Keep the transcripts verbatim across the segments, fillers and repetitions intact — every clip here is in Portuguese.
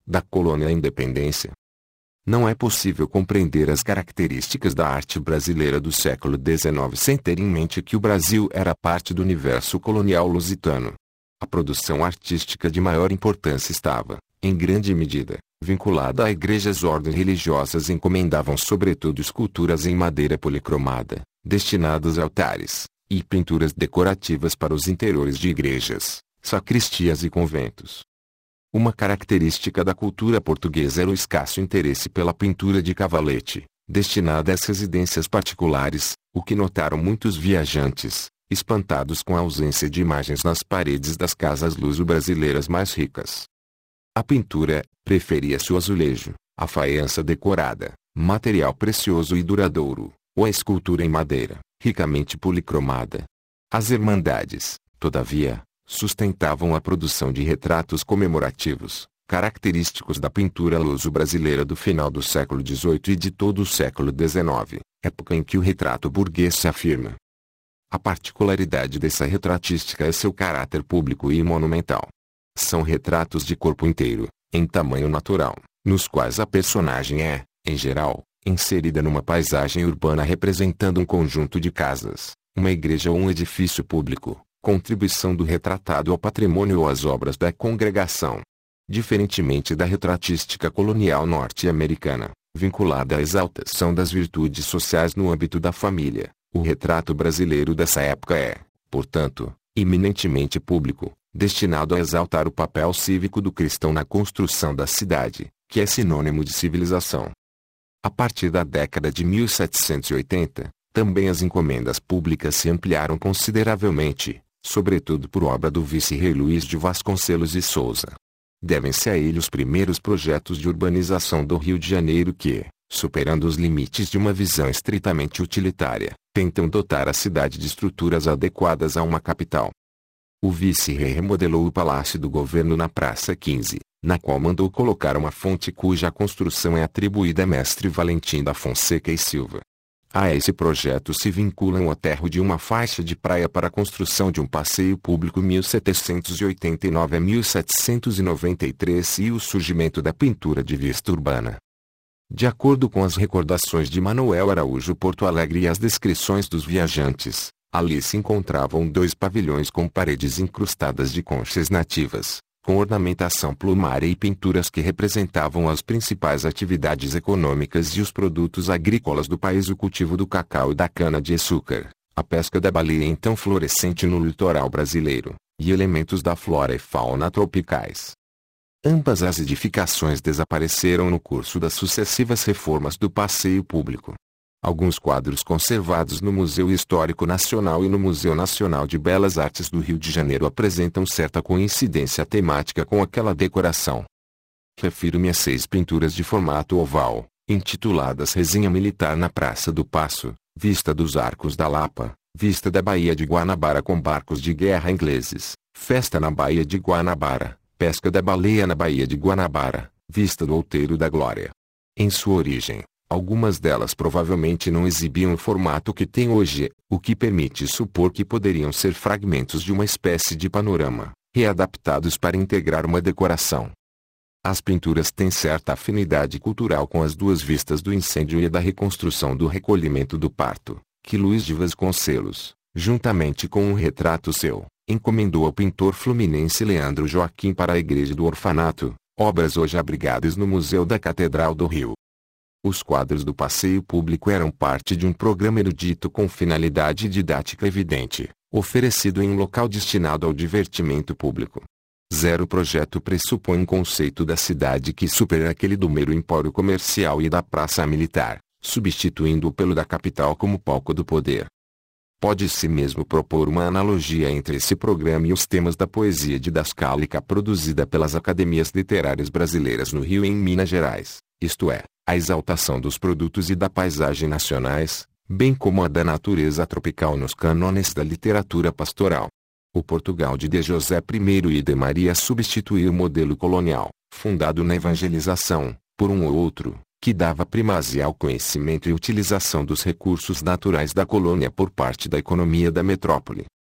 da colônia à independência. Não é possível compreender as características da arte brasileira do século dezenove sem ter em mente que o Brasil era parte do universo colonial lusitano. A produção artística de maior importância estava, em grande medida, vinculada a igrejas. Ordens religiosas encomendavam sobretudo esculturas em madeira policromada, destinadas a altares, e pinturas decorativas para os interiores de igrejas, sacristias e conventos. Uma característica da cultura portuguesa era o escasso interesse pela pintura de cavalete, destinada às residências particulares, o que notaram muitos viajantes, espantados com a ausência de imagens nas paredes das casas luso-brasileiras mais ricas. A pintura preferia-se o azulejo, a faiança decorada, material precioso e duradouro, ou a escultura em madeira, ricamente policromada. As irmandades, todavia, sustentavam a produção de retratos comemorativos, característicos da pintura luso-brasileira do final do século dezoito e de todo o século dezenove, época em que o retrato burguês se afirma. A particularidade dessa retratística é seu caráter público e monumental. São retratos de corpo inteiro, em tamanho natural, nos quais a personagem é, em geral, inserida numa paisagem urbana representando um conjunto de casas, uma igreja ou um edifício público, contribuição do retratado ao patrimônio ou às obras da congregação. Diferentemente da retratística colonial norte-americana, vinculada à exaltação das virtudes sociais no âmbito da família, o retrato brasileiro dessa época é, portanto, eminentemente público, destinado a exaltar o papel cívico do cristão na construção da cidade, que é sinônimo de civilização. A partir da década de mil setecentos e oitenta, também as encomendas públicas se ampliaram consideravelmente, sobretudo por obra do vice-rei Luís de Vasconcelos e Souza. Devem-se a ele os primeiros projetos de urbanização do Rio de Janeiro que, superando os limites de uma visão estritamente utilitária, tentam dotar a cidade de estruturas adequadas a uma capital. O vice-rei remodelou o Palácio do Governo na Praça quinze, na qual mandou colocar uma fonte cuja construção é atribuída a mestre Valentim da Fonseca e Silva. A esse projeto se vinculam o aterro de uma faixa de praia para a construção de um passeio público mil setecentos e oitenta e nove a mil setecentos e noventa e três e o surgimento da pintura de vista urbana. De acordo com as recordações de Manuel Araújo Porto Alegre e as descrições dos viajantes, ali se encontravam dois pavilhões com paredes incrustadas de conchas nativas, com ornamentação plumária e pinturas que representavam as principais atividades econômicas e os produtos agrícolas do país: o cultivo do cacau e da cana-de-açúcar, a pesca da baleia então florescente no litoral brasileiro, e elementos da flora e fauna tropicais. Ambas as edificações desapareceram no curso das sucessivas reformas do passeio público. Alguns quadros conservados no Museu Histórico Nacional e no Museu Nacional de Belas Artes do Rio de Janeiro apresentam certa coincidência temática com aquela decoração. Refiro-me a seis pinturas de formato oval, intituladas Resenha Militar na Praça do Paço, Vista dos Arcos da Lapa, Vista da Baía de Guanabara com barcos de guerra ingleses, Festa na Baía de Guanabara, Pesca da Baleia na Baía de Guanabara, Vista do Outeiro da Glória. Em sua origem, algumas delas provavelmente não exibiam o formato que tem hoje, o que permite supor que poderiam ser fragmentos de uma espécie de panorama, readaptados para integrar uma decoração. As pinturas têm certa afinidade cultural com as duas vistas do incêndio e a da reconstrução do recolhimento do parto, que Luís de Vasconcelos, juntamente com um retrato seu, encomendou ao pintor fluminense Leandro Joaquim para a Igreja do Orfanato, obras hoje abrigadas no Museu da Catedral do Rio. Os quadros do passeio público eram parte de um programa erudito com finalidade didática evidente, oferecido em um local destinado ao divertimento público. Zero projeto pressupõe um conceito da cidade que supera aquele do mero empório comercial e da praça militar, substituindo-o pelo da capital como palco do poder. Pode-se mesmo propor uma analogia entre esse programa e os temas da poesia didascálica produzida pelas academias literárias brasileiras no Rio e em Minas Gerais, isto é, a exaltação dos produtos e da paisagem nacionais, bem como a da natureza tropical nos cânones da literatura pastoral. O Portugal de D. José I e de Maria substituiu o modelo colonial, fundado na evangelização, por um ou outro, que dava primazia ao conhecimento e utilização dos recursos naturais da colônia por parte da economia da metrópole.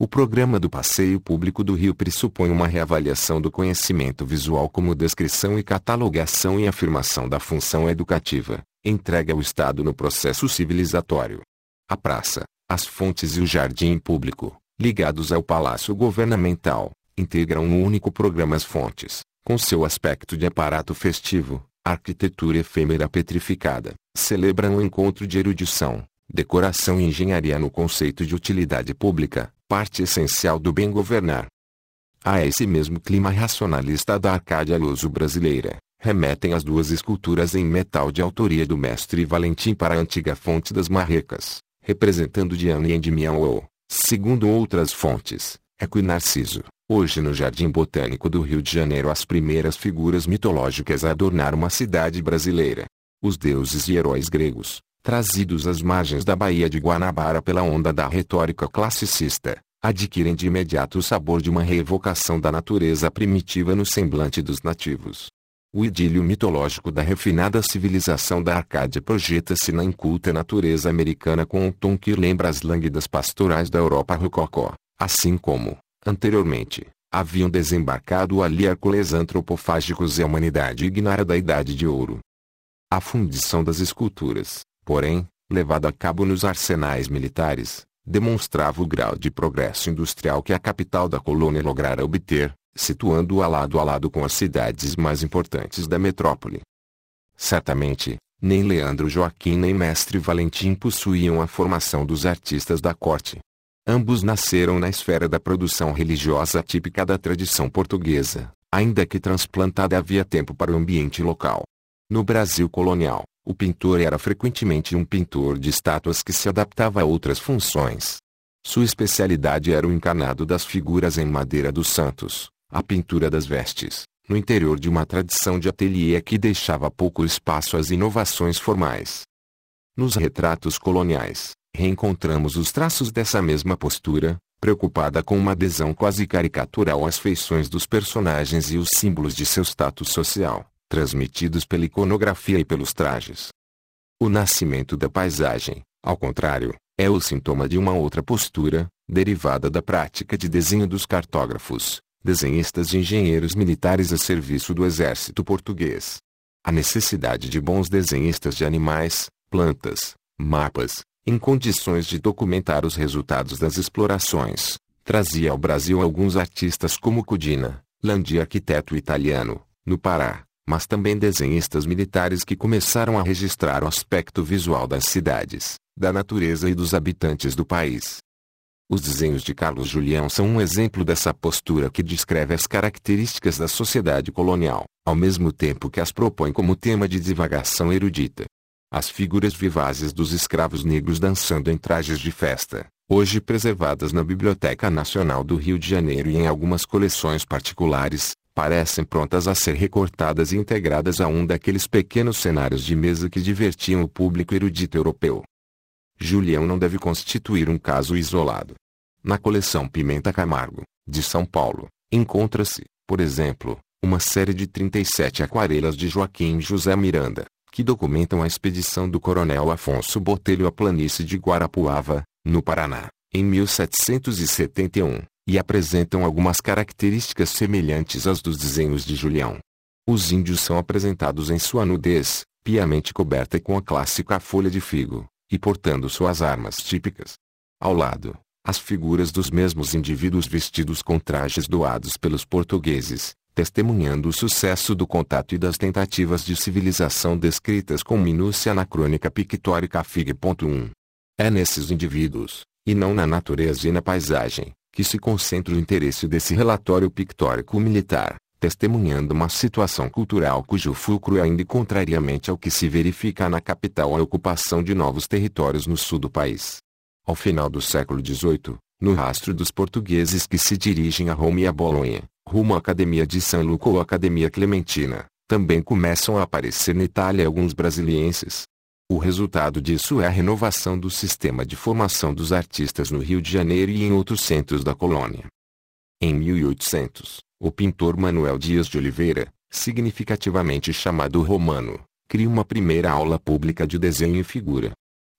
O programa do Passeio Público do Rio pressupõe uma reavaliação do conhecimento visual como descrição e catalogação e afirmação da função educativa, entregue ao Estado no processo civilizatório. A praça, as fontes e o jardim público, ligados ao Palácio Governamental, integram no único programa as fontes, com seu aspecto de aparato festivo, arquitetura efêmera petrificada, celebram um encontro de erudição, decoração e engenharia no conceito de utilidade pública, parte essencial do bem governar. A esse mesmo clima racionalista da Arcádia luso-brasileira, remetem as duas esculturas em metal de autoria do mestre Valentim para a antiga Fonte das Marrecas, representando Diana e Endymion. Segundo outras fontes, Eco e Narciso. Hoje no Jardim Botânico do Rio de Janeiro as primeiras figuras mitológicas a adornar uma cidade brasileira. Os deuses e heróis gregos, trazidos às margens da Baía de Guanabara pela onda da retórica classicista, adquirem de imediato o sabor de uma reevocação da natureza primitiva no semblante dos nativos. O idílio mitológico da refinada civilização da Arcádia projeta-se na inculta natureza americana com um tom que lembra as lânguidas pastorais da Europa rococó, assim como, anteriormente, haviam desembarcado ali Hércules antropofágicos e a humanidade ignara da Idade de Ouro. A fundição das esculturas, porém, levada a cabo nos arsenais militares, demonstrava o grau de progresso industrial que a capital da colônia lograra obter, situando-a lado a lado com as cidades mais importantes da metrópole. Certamente, nem Leandro Joaquim nem Mestre Valentim possuíam a formação dos artistas da corte. Ambos nasceram na esfera da produção religiosa típica da tradição portuguesa, ainda que transplantada havia tempo para o ambiente local. No Brasil colonial, o pintor era frequentemente um pintor de estátuas que se adaptava a outras funções. Sua especialidade era o encarnado das figuras em madeira dos santos, a pintura das vestes, no interior de uma tradição de ateliê que deixava pouco espaço às inovações formais. Nos retratos coloniais, reencontramos os traços dessa mesma postura, preocupada com uma adesão quase caricatural às feições dos personagens e os símbolos de seu status social, transmitidos pela iconografia e pelos trajes. O nascimento da paisagem, ao contrário, é o sintoma de uma outra postura, derivada da prática de desenho dos cartógrafos, desenhistas e engenheiros militares a serviço do exército português. A necessidade de bons desenhistas de animais, plantas, mapas, em condições de documentar os resultados das explorações, trazia ao Brasil alguns artistas como Cudina, Landi, arquiteto italiano, no Pará, mas também desenhistas militares que começaram a registrar o aspecto visual das cidades, da natureza e dos habitantes do país. Os desenhos de Carlos Julião são um exemplo dessa postura que descreve as características da sociedade colonial, ao mesmo tempo que as propõe como tema de divagação erudita. As figuras vivazes dos escravos negros dançando em trajes de festa, hoje preservadas na Biblioteca Nacional do Rio de Janeiro e em algumas coleções particulares, parecem prontas a ser recortadas e integradas a um daqueles pequenos cenários de mesa que divertiam o público erudito europeu. Julião não deve constituir um caso isolado. Na coleção Pimenta Camargo, de São Paulo, encontra-se, por exemplo, uma série de trinta e sete aquarelas de Joaquim José Miranda, que documentam a expedição do coronel Afonso Botelho à planície de Guarapuava, no Paraná, em mil setecentos e setenta e um, e apresentam algumas características semelhantes às dos desenhos de Julião. Os índios são apresentados em sua nudez, piamente coberta com a clássica folha de figo, e portando suas armas típicas. Ao lado, as figuras dos mesmos indivíduos vestidos com trajes doados pelos portugueses, testemunhando o sucesso do contato e das tentativas de civilização descritas com minúcia na crônica pictórica Fig. um. É nesses indivíduos, e não na natureza e na paisagem, que se concentra o interesse desse relatório pictórico militar, testemunhando uma situação cultural cujo fulcro é ainda contrariamente ao que se verifica na capital a ocupação de novos territórios no sul do país. Ao final do século dezoito, no rastro dos portugueses que se dirigem a Roma e a Bolonha, rumo à Academia de São Luca ou Academia Clementina, também começam a aparecer na Itália alguns brasilienses. O resultado disso é a renovação do sistema de formação dos artistas no Rio de Janeiro e em outros centros da colônia. Em mil e oitocentos, o pintor Manuel Dias de Oliveira, significativamente chamado Romano, cria uma primeira aula pública de desenho e figura.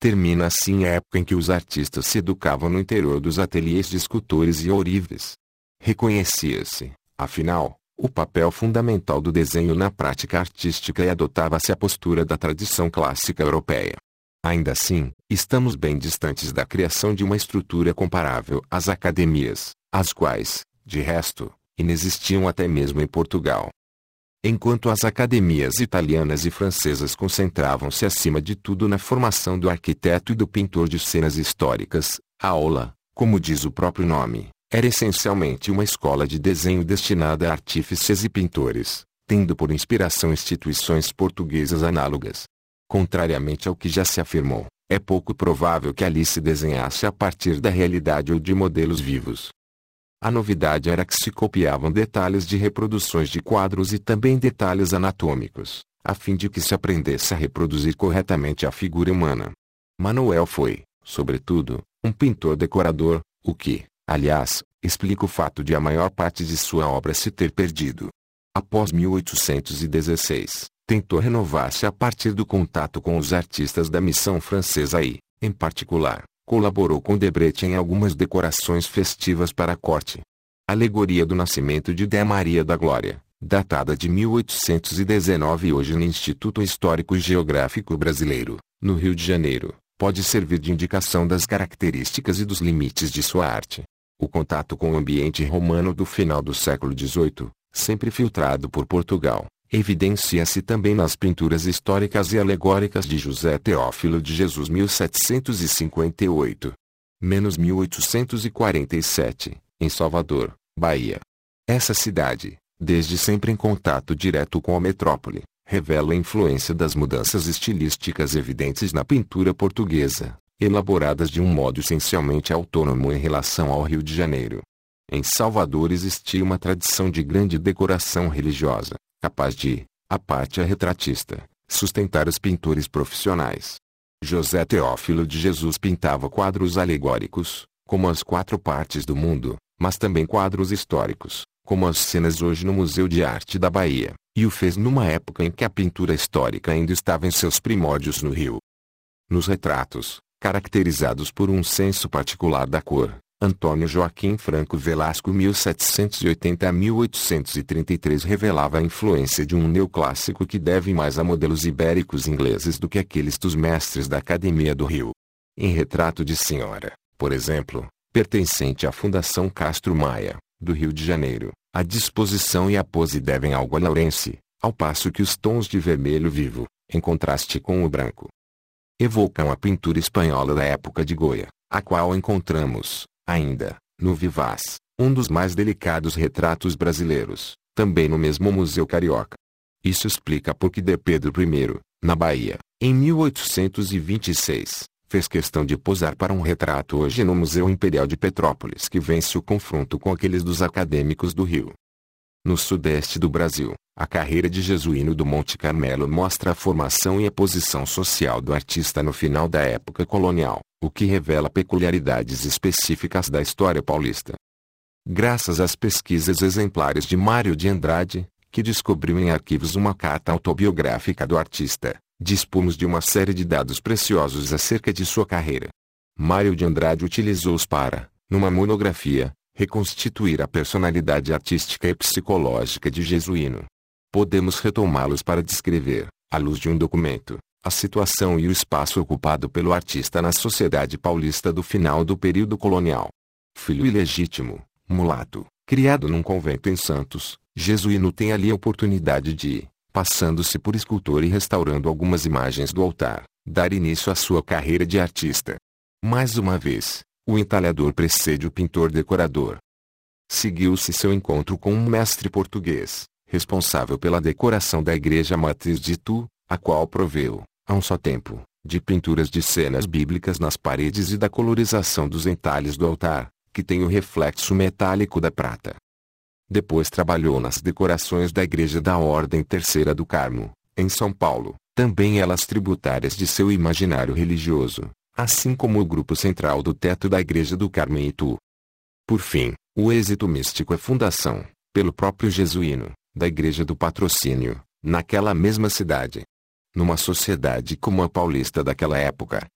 Termina assim a época em que os artistas se educavam no interior dos ateliês de escultores e ourives. Reconhecia-se, afinal, o papel fundamental do desenho na prática artística e adotava-se a postura da tradição clássica europeia. Ainda assim, estamos bem distantes da criação de uma estrutura comparável às academias, as quais, de resto, inexistiam até mesmo em Portugal. Enquanto as academias italianas e francesas concentravam-se acima de tudo na formação do arquiteto e do pintor de cenas históricas, a aula, como diz o próprio nome, era essencialmente uma escola de desenho destinada a artífices e pintores, tendo por inspiração instituições portuguesas análogas. Contrariamente ao que já se afirmou, é pouco provável que ali se desenhasse a partir da realidade ou de modelos vivos. A novidade era que se copiavam detalhes de reproduções de quadros e também detalhes anatômicos, a fim de que se aprendesse a reproduzir corretamente a figura humana. Manuel foi, sobretudo, um pintor decorador, o que, aliás, explica o fato de a maior parte de sua obra se ter perdido. Após mil oitocentos e dezesseis, tentou renovar-se a partir do contato com os artistas da missão francesa e, em particular, colaborou com Debrecht em algumas decorações festivas para a corte. Alegoria do Nascimento de Dé Maria da Glória, datada de mil oitocentos e dezenove, hoje no Instituto Histórico e Geográfico Brasileiro, no Rio de Janeiro, pode servir de indicação das características e dos limites de sua arte. O contato com o ambiente romano do final do século dezoito, sempre filtrado por Portugal, evidencia-se também nas pinturas históricas e alegóricas de José Teófilo de Jesus mil setecentos e cinquenta e oito a mil oitocentos e quarenta e sete, em Salvador, Bahia. Essa cidade, desde sempre em contato direto com a metrópole, revela a influência das mudanças estilísticas evidentes na pintura portuguesa, elaboradas de um modo essencialmente autônomo em relação ao Rio de Janeiro. Em Salvador existia uma tradição de grande decoração religiosa, capaz de, à parte a retratista, sustentar os pintores profissionais. José Teófilo de Jesus pintava quadros alegóricos, como as quatro partes do mundo, mas também quadros históricos, como as cenas hoje no Museu de Arte da Bahia, e o fez numa época em que a pintura histórica ainda estava em seus primórdios no Rio. Nos retratos, caracterizados por um senso particular da cor, Antônio Joaquim Franco Velasco mil setecentos e oitenta a mil oitocentos e trinta e três revelava a influência de um neoclássico que deve mais a modelos ibéricos ingleses do que aqueles dos mestres da Academia do Rio. Em Retrato de Senhora, por exemplo, pertencente à Fundação Castro Maia, do Rio de Janeiro, a disposição e a pose devem algo a Lawrence, ao passo que os tons de vermelho vivo, em contraste com o branco, evocam a pintura espanhola da época de Goya, a qual encontramos, ainda, no Vivaz, um dos mais delicados retratos brasileiros, também no mesmo Museu Carioca. Isso explica por que D. Pedro I, na Bahia, em mil oitocentos e vinte e seis, fez questão de posar para um retrato hoje no Museu Imperial de Petrópolis que vence o confronto com aqueles dos acadêmicos do Rio. No sudeste do Brasil, a carreira de Jesuíno do Monte Carmelo mostra a formação e a posição social do artista no final da época colonial, o que revela peculiaridades específicas da história paulista. Graças às pesquisas exemplares de Mário de Andrade, que descobriu em arquivos uma carta autobiográfica do artista, dispomos de uma série de dados preciosos acerca de sua carreira. Mário de Andrade utilizou-os para, numa monografia, reconstituir a personalidade artística e psicológica de Jesuíno. Podemos retomá-los para descrever, à luz de um documento, a situação e o espaço ocupado pelo artista na sociedade paulista do final do período colonial. Filho ilegítimo, mulato, criado num convento em Santos, Jesuíno tem ali a oportunidade de, passando-se por escultor e restaurando algumas imagens do altar, dar início à sua carreira de artista. Mais uma vez, o entalhador precede o pintor-decorador. Seguiu-se seu encontro com um mestre português, responsável pela decoração da igreja matriz de Itu, a qual proveu, a um só tempo, de pinturas de cenas bíblicas nas paredes e da colorização dos entalhes do altar, que tem o reflexo metálico da prata. Depois trabalhou nas decorações da Igreja da Ordem Terceira do Carmo, em São Paulo, também elas tributárias de seu imaginário religioso, assim como o grupo central do teto da Igreja do Carmo em Itu. Por fim, o êxito místico é fundação, pelo próprio Jesuíno, da Igreja do Patrocínio, naquela mesma cidade. Numa sociedade como a paulista daquela época,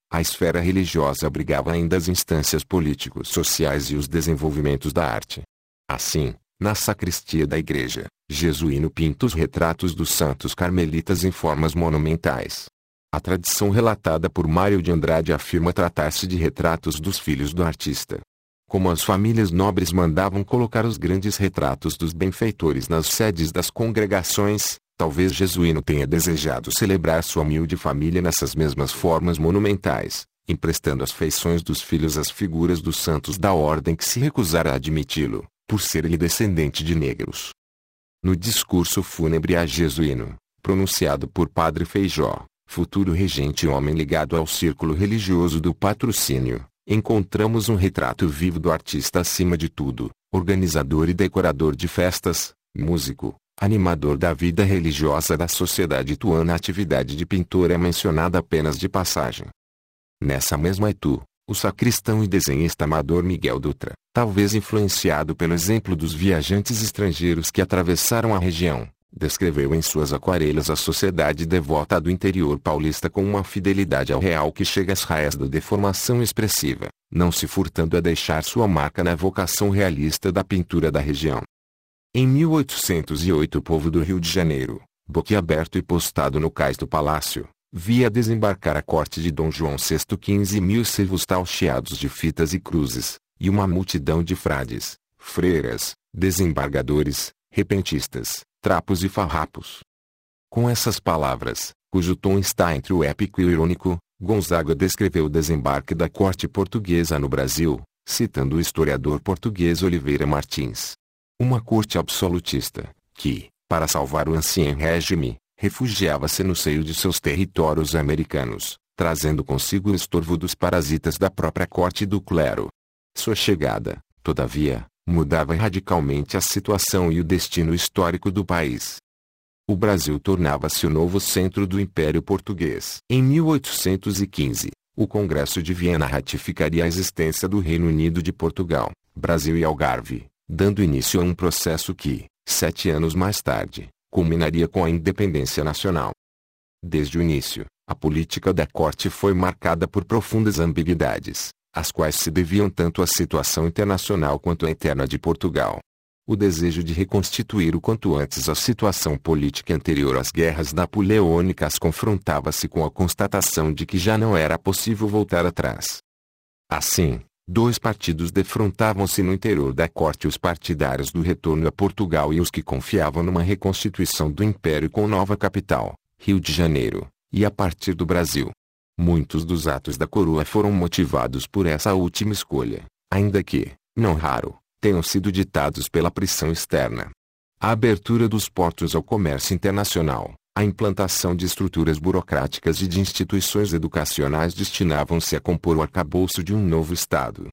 A esfera religiosa abrigava ainda as instâncias políticos sociais e os desenvolvimentos da arte. Assim, na sacristia da igreja, Jesuíno pinta os retratos dos santos carmelitas em formas monumentais. A tradição relatada por Mário de Andrade afirma tratar-se de retratos dos filhos do artista. Como as famílias nobres mandavam colocar os grandes retratos dos benfeitores nas sedes das congregações, talvez Jesuíno tenha desejado celebrar sua humilde família nessas mesmas formas monumentais, emprestando as feições dos filhos às figuras dos santos da ordem que se recusara a admiti-lo, por ser ele descendente de negros. No discurso fúnebre a Jesuíno, pronunciado por Padre Feijó, futuro regente e homem ligado ao círculo religioso do Patrocínio, encontramos um retrato vivo do artista acima de tudo, organizador e decorador de festas, músico, animador da vida religiosa da sociedade ituana. A atividade de pintor é mencionada apenas de passagem. Nessa mesma Itu, o sacristão e desenhista amador Miguel Dutra, talvez influenciado pelo exemplo dos viajantes estrangeiros que atravessaram a região, descreveu em suas aquarelas a sociedade devota do interior paulista com uma fidelidade ao real que chega às raias da deformação expressiva, não se furtando a deixar sua marca na vocação realista da pintura da região. Em mil oitocentos e oito o povo do Rio de Janeiro, boquiaberto e postado no cais do palácio, via desembarcar a corte de Dom João sexto quinze mil servos tauxiados de fitas e cruzes, e uma multidão de frades, freiras, desembargadores, repentistas, trapos e farrapos. Com essas palavras, cujo tom está entre o épico e o irônico, Gonzaga descreveu o desembarque da corte portuguesa no Brasil, citando o historiador português Oliveira Martins. Uma corte absolutista, que, para salvar o ancien regime, refugiava-se no seio de seus territórios americanos, trazendo consigo o estorvo dos parasitas da própria corte e do clero. Sua chegada, todavia, mudava radicalmente a situação e o destino histórico do país. O Brasil tornava-se o novo centro do Império Português. Em mil oitocentos e quinze, o Congresso de Viena ratificaria a existência do Reino Unido de Portugal, Brasil e Algarve, dando início a um processo que, sete anos mais tarde, culminaria com a independência nacional. Desde o início, a política da corte foi marcada por profundas ambiguidades, as quais se deviam tanto à situação internacional quanto à interna de Portugal. O desejo de reconstituir o quanto antes a situação política anterior às guerras napoleônicas confrontava-se com a constatação de que já não era possível voltar atrás. Assim, dois partidos defrontavam-se no interior da corte: os partidários do retorno a Portugal e os que confiavam numa reconstituição do Império com nova capital, Rio de Janeiro, e a partir do Brasil. Muitos dos atos da coroa foram motivados por essa última escolha, ainda que, não raro, tenham sido ditados pela pressão externa. A abertura dos portos ao comércio internacional, a implantação de estruturas burocráticas e de instituições educacionais destinavam-se a compor o arcabouço de um novo Estado.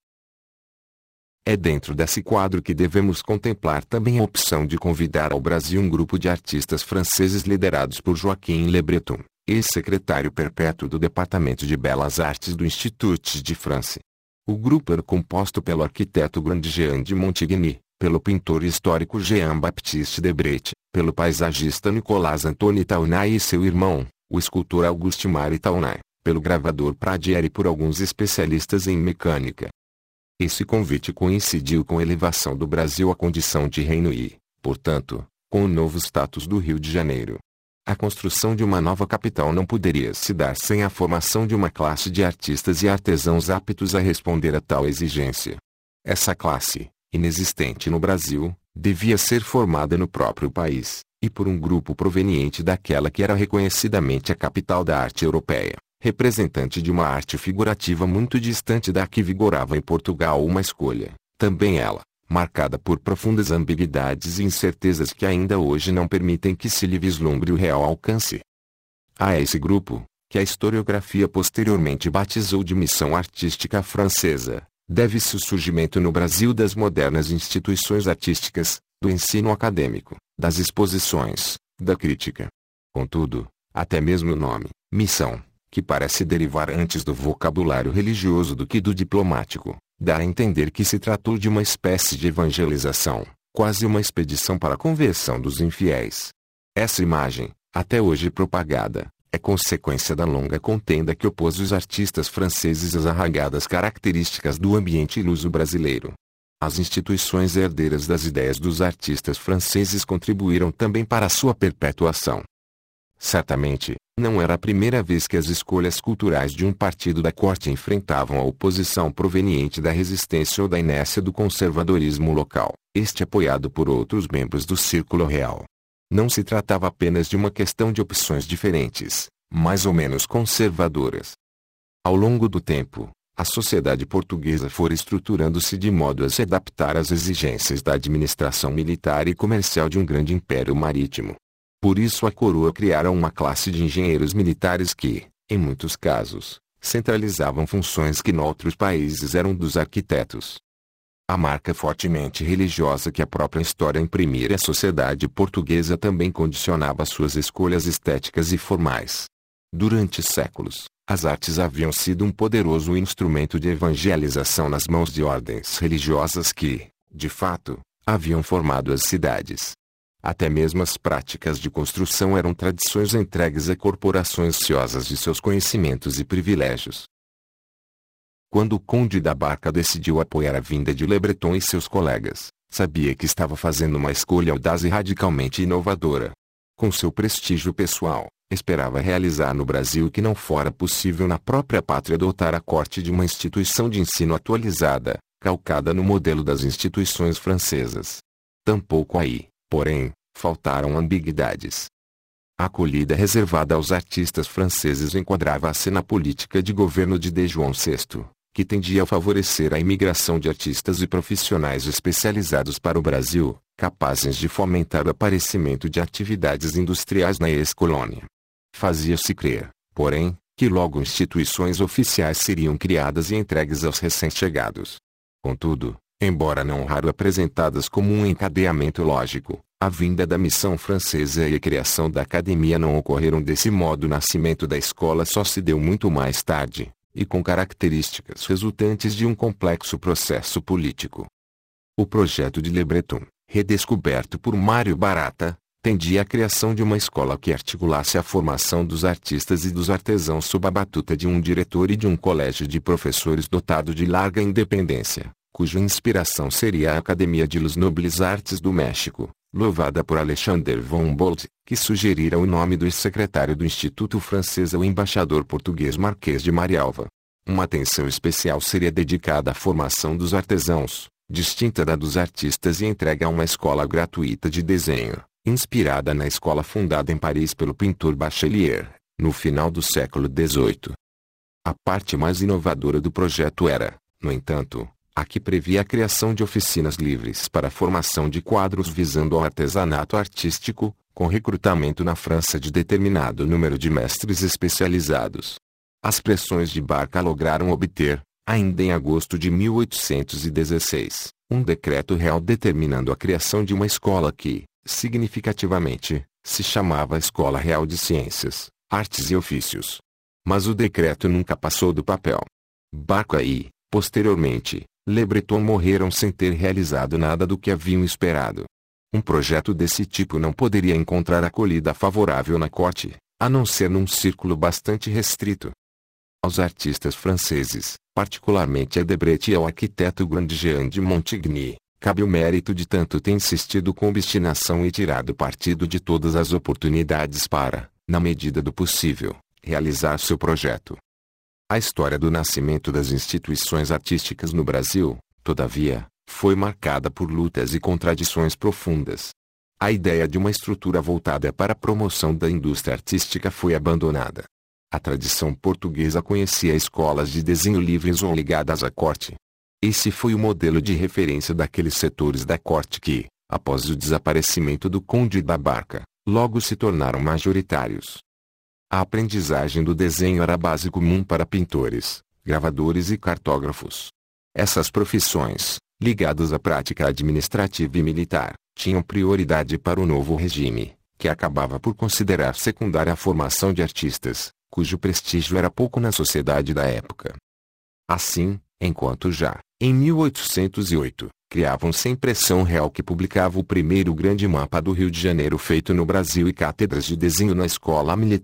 É dentro desse quadro que devemos contemplar também a opção de convidar ao Brasil um grupo de artistas franceses liderados por Joaquim Le Breton, ex-secretário perpétuo do Departamento de Belas Artes do Institut de France. O grupo era composto pelo arquiteto Grande Jean de Montigny, pelo pintor histórico Jean-Baptiste Debret, pelo paisagista Nicolas Antoni Taunay e seu irmão, o escultor Auguste Marie Taunay, pelo gravador Pradier e por alguns especialistas em mecânica. Esse convite coincidiu com a elevação do Brasil à condição de reino e, portanto, com o novo status do Rio de Janeiro. A construção de uma nova capital não poderia se dar sem a formação de uma classe de artistas e artesãos aptos a responder a tal exigência. Essa classe, inexistente no Brasil, devia ser formada no próprio país, e por um grupo proveniente daquela que era reconhecidamente a capital da arte europeia, representante de uma arte figurativa muito distante da que vigorava em Portugal. Uma escolha, também ela, marcada por profundas ambiguidades e incertezas que ainda hoje não permitem que se lhe vislumbre o real alcance. A esse grupo, que a historiografia posteriormente batizou de Missão Artística Francesa, deve-se o surgimento no Brasil das modernas instituições artísticas, do ensino acadêmico, das exposições, da crítica. Contudo, até mesmo o nome, missão, que parece derivar antes do vocabulário religioso do que do diplomático, dá a entender que se tratou de uma espécie de evangelização, quase uma expedição para a conversão dos infiéis. Essa imagem, até hoje propagada, é consequência da longa contenda que opôs os artistas franceses às arraigadas características do ambiente luso brasileiro. As instituições herdeiras das ideias dos artistas franceses contribuíram também para a sua perpetuação. Certamente, não era a primeira vez que as escolhas culturais de um partido da corte enfrentavam a oposição proveniente da resistência ou da inércia do conservadorismo local, este apoiado por outros membros do círculo real. Não se tratava apenas de uma questão de opções diferentes, mais ou menos conservadoras. Ao longo do tempo, a sociedade portuguesa fora estruturando-se de modo a se adaptar às exigências da administração militar e comercial de um grande império marítimo. Por isso a coroa criara uma classe de engenheiros militares que, em muitos casos, centralizavam funções que noutros países eram dos arquitetos. A marca fortemente religiosa que a própria história imprimira à sociedade portuguesa também condicionava suas escolhas estéticas e formais. Durante séculos, as artes haviam sido um poderoso instrumento de evangelização nas mãos de ordens religiosas que, de fato, haviam formado as cidades. Até mesmo as práticas de construção eram tradições entregues a corporações ciosas de seus conhecimentos e privilégios. Quando o Conde da Barca decidiu apoiar a vinda de Le Breton e seus colegas, sabia que estava fazendo uma escolha audaz e radicalmente inovadora. Com seu prestígio pessoal, esperava realizar no Brasil o que não fora possível na própria pátria, dotar a corte de uma instituição de ensino atualizada, calcada no modelo das instituições francesas. Tampouco aí, porém, faltaram ambiguidades. A acolhida reservada aos artistas franceses enquadrava-se na política de governo de D. João sexto, que tendia a favorecer a imigração de artistas e profissionais especializados para o Brasil, capazes de fomentar o aparecimento de atividades industriais na ex-colônia. Fazia-se crer, porém, que logo instituições oficiais seriam criadas e entregues aos recém-chegados. Contudo, embora não raro apresentadas como um encadeamento lógico, a vinda da missão francesa e a criação da academia não ocorreram desse modo. O nascimento da escola só se deu muito mais tarde, e com características resultantes de um complexo processo político. O projeto de Le Breton, redescoberto por Mário Barata, tendia à criação de uma escola que articulasse a formação dos artistas e dos artesãos sob a batuta de um diretor e de um colégio de professores dotado de larga independência, cuja inspiração seria a Academia de las Nobles Artes do México, louvada por Alexander von Humboldt, que sugerira o nome do ex-secretário do Instituto Francês ao embaixador português Marquês de Marialva. Uma atenção especial seria dedicada à formação dos artesãos, distinta da dos artistas, e entregue a uma escola gratuita de desenho, inspirada na escola fundada em Paris pelo pintor Bachelier, no final do século dezoito. A parte mais inovadora do projeto era, no entanto, a que previa a criação de oficinas livres para a formação de quadros visando ao artesanato artístico, com recrutamento na França de determinado número de mestres especializados. As pressões de Barca lograram obter, ainda em agosto de mil oitocentos e dezesseis, um decreto real determinando a criação de uma escola que, significativamente, se chamava Escola Real de Ciências, Artes e Ofícios. Mas o decreto nunca passou do papel. Barca e, posteriormente, Le Breton morreram sem ter realizado nada do que haviam esperado. Um projeto desse tipo não poderia encontrar acolhida favorável na corte, a não ser num círculo bastante restrito. Aos artistas franceses, particularmente a Debret e ao arquiteto Grandjean de Montigny, cabe o mérito de tanto ter insistido com obstinação e tirado partido de todas as oportunidades para, na medida do possível, realizar seu projeto. A história do nascimento das instituições artísticas no Brasil, todavia, foi marcada por lutas e contradições profundas. A ideia de uma estrutura voltada para a promoção da indústria artística foi abandonada. A tradição portuguesa conhecia escolas de desenho livres ou ligadas à corte. Esse foi o modelo de referência daqueles setores da corte que, após o desaparecimento do Conde da Barca, logo se tornaram majoritários. A aprendizagem do desenho era a base comum para pintores, gravadores e cartógrafos. Essas profissões, ligadas à prática administrativa e militar, tinham prioridade para o novo regime, que acabava por considerar secundária a formação de artistas, cujo prestígio era pouco na sociedade da época. Assim, enquanto já, em mil oitocentos e oito, criavam-se a Impressão Real, que publicava o primeiro grande mapa do Rio de Janeiro feito no Brasil, e cátedras de desenho na escola militar,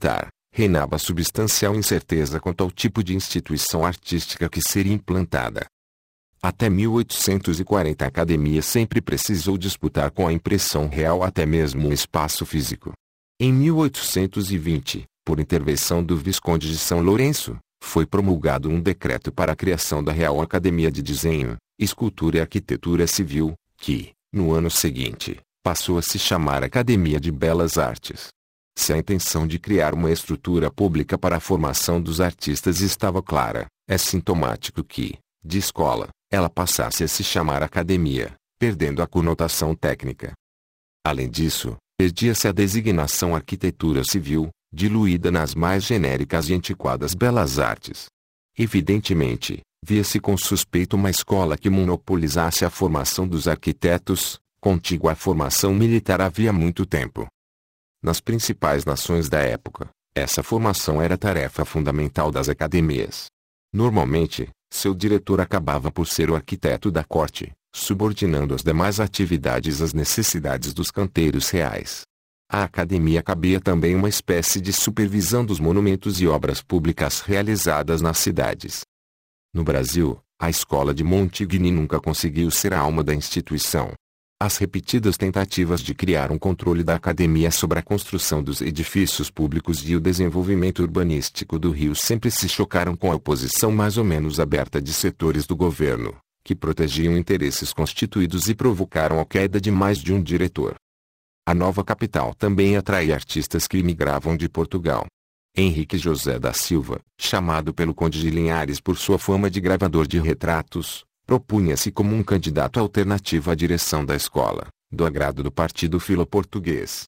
reinava substancial incerteza quanto ao tipo de instituição artística que seria implantada. Até mil oitocentos e quarenta a academia sempre precisou disputar com a impressão real até mesmo o espaço físico. Em mil oitocentos e vinte, por intervenção do Visconde de São Lourenço, foi promulgado um decreto para a criação da Real Academia de Desenho, Escultura e Arquitetura Civil, que, no ano seguinte, passou a se chamar Academia de Belas Artes. Se a intenção de criar uma estrutura pública para a formação dos artistas estava clara, é sintomático que, de escola, ela passasse a se chamar academia, perdendo a conotação técnica. Além disso, perdia-se a designação arquitetura civil, diluída nas mais genéricas e antiquadas belas artes. Evidentemente, via-se com suspeito uma escola que monopolizasse a formação dos arquitetos, contígua à formação militar havia muito tempo. Nas principais nações da época, essa formação era tarefa fundamental das academias. Normalmente, seu diretor acabava por ser o arquiteto da corte, subordinando as demais atividades às necessidades dos canteiros reais. À academia cabia também uma espécie de supervisão dos monumentos e obras públicas realizadas nas cidades. No Brasil, a escola de Montigny nunca conseguiu ser a alma da instituição. As repetidas tentativas de criar um controle da academia sobre a construção dos edifícios públicos e o desenvolvimento urbanístico do Rio sempre se chocaram com a oposição mais ou menos aberta de setores do governo, que protegiam interesses constituídos e provocaram a queda de mais de um diretor. A nova capital também atraía artistas que imigravam de Portugal. Henrique José da Silva, chamado pelo Conde de Linhares por sua fama de gravador de retratos, propunha-se como um candidato alternativo à direção da escola, do agrado do Partido Filo-Português.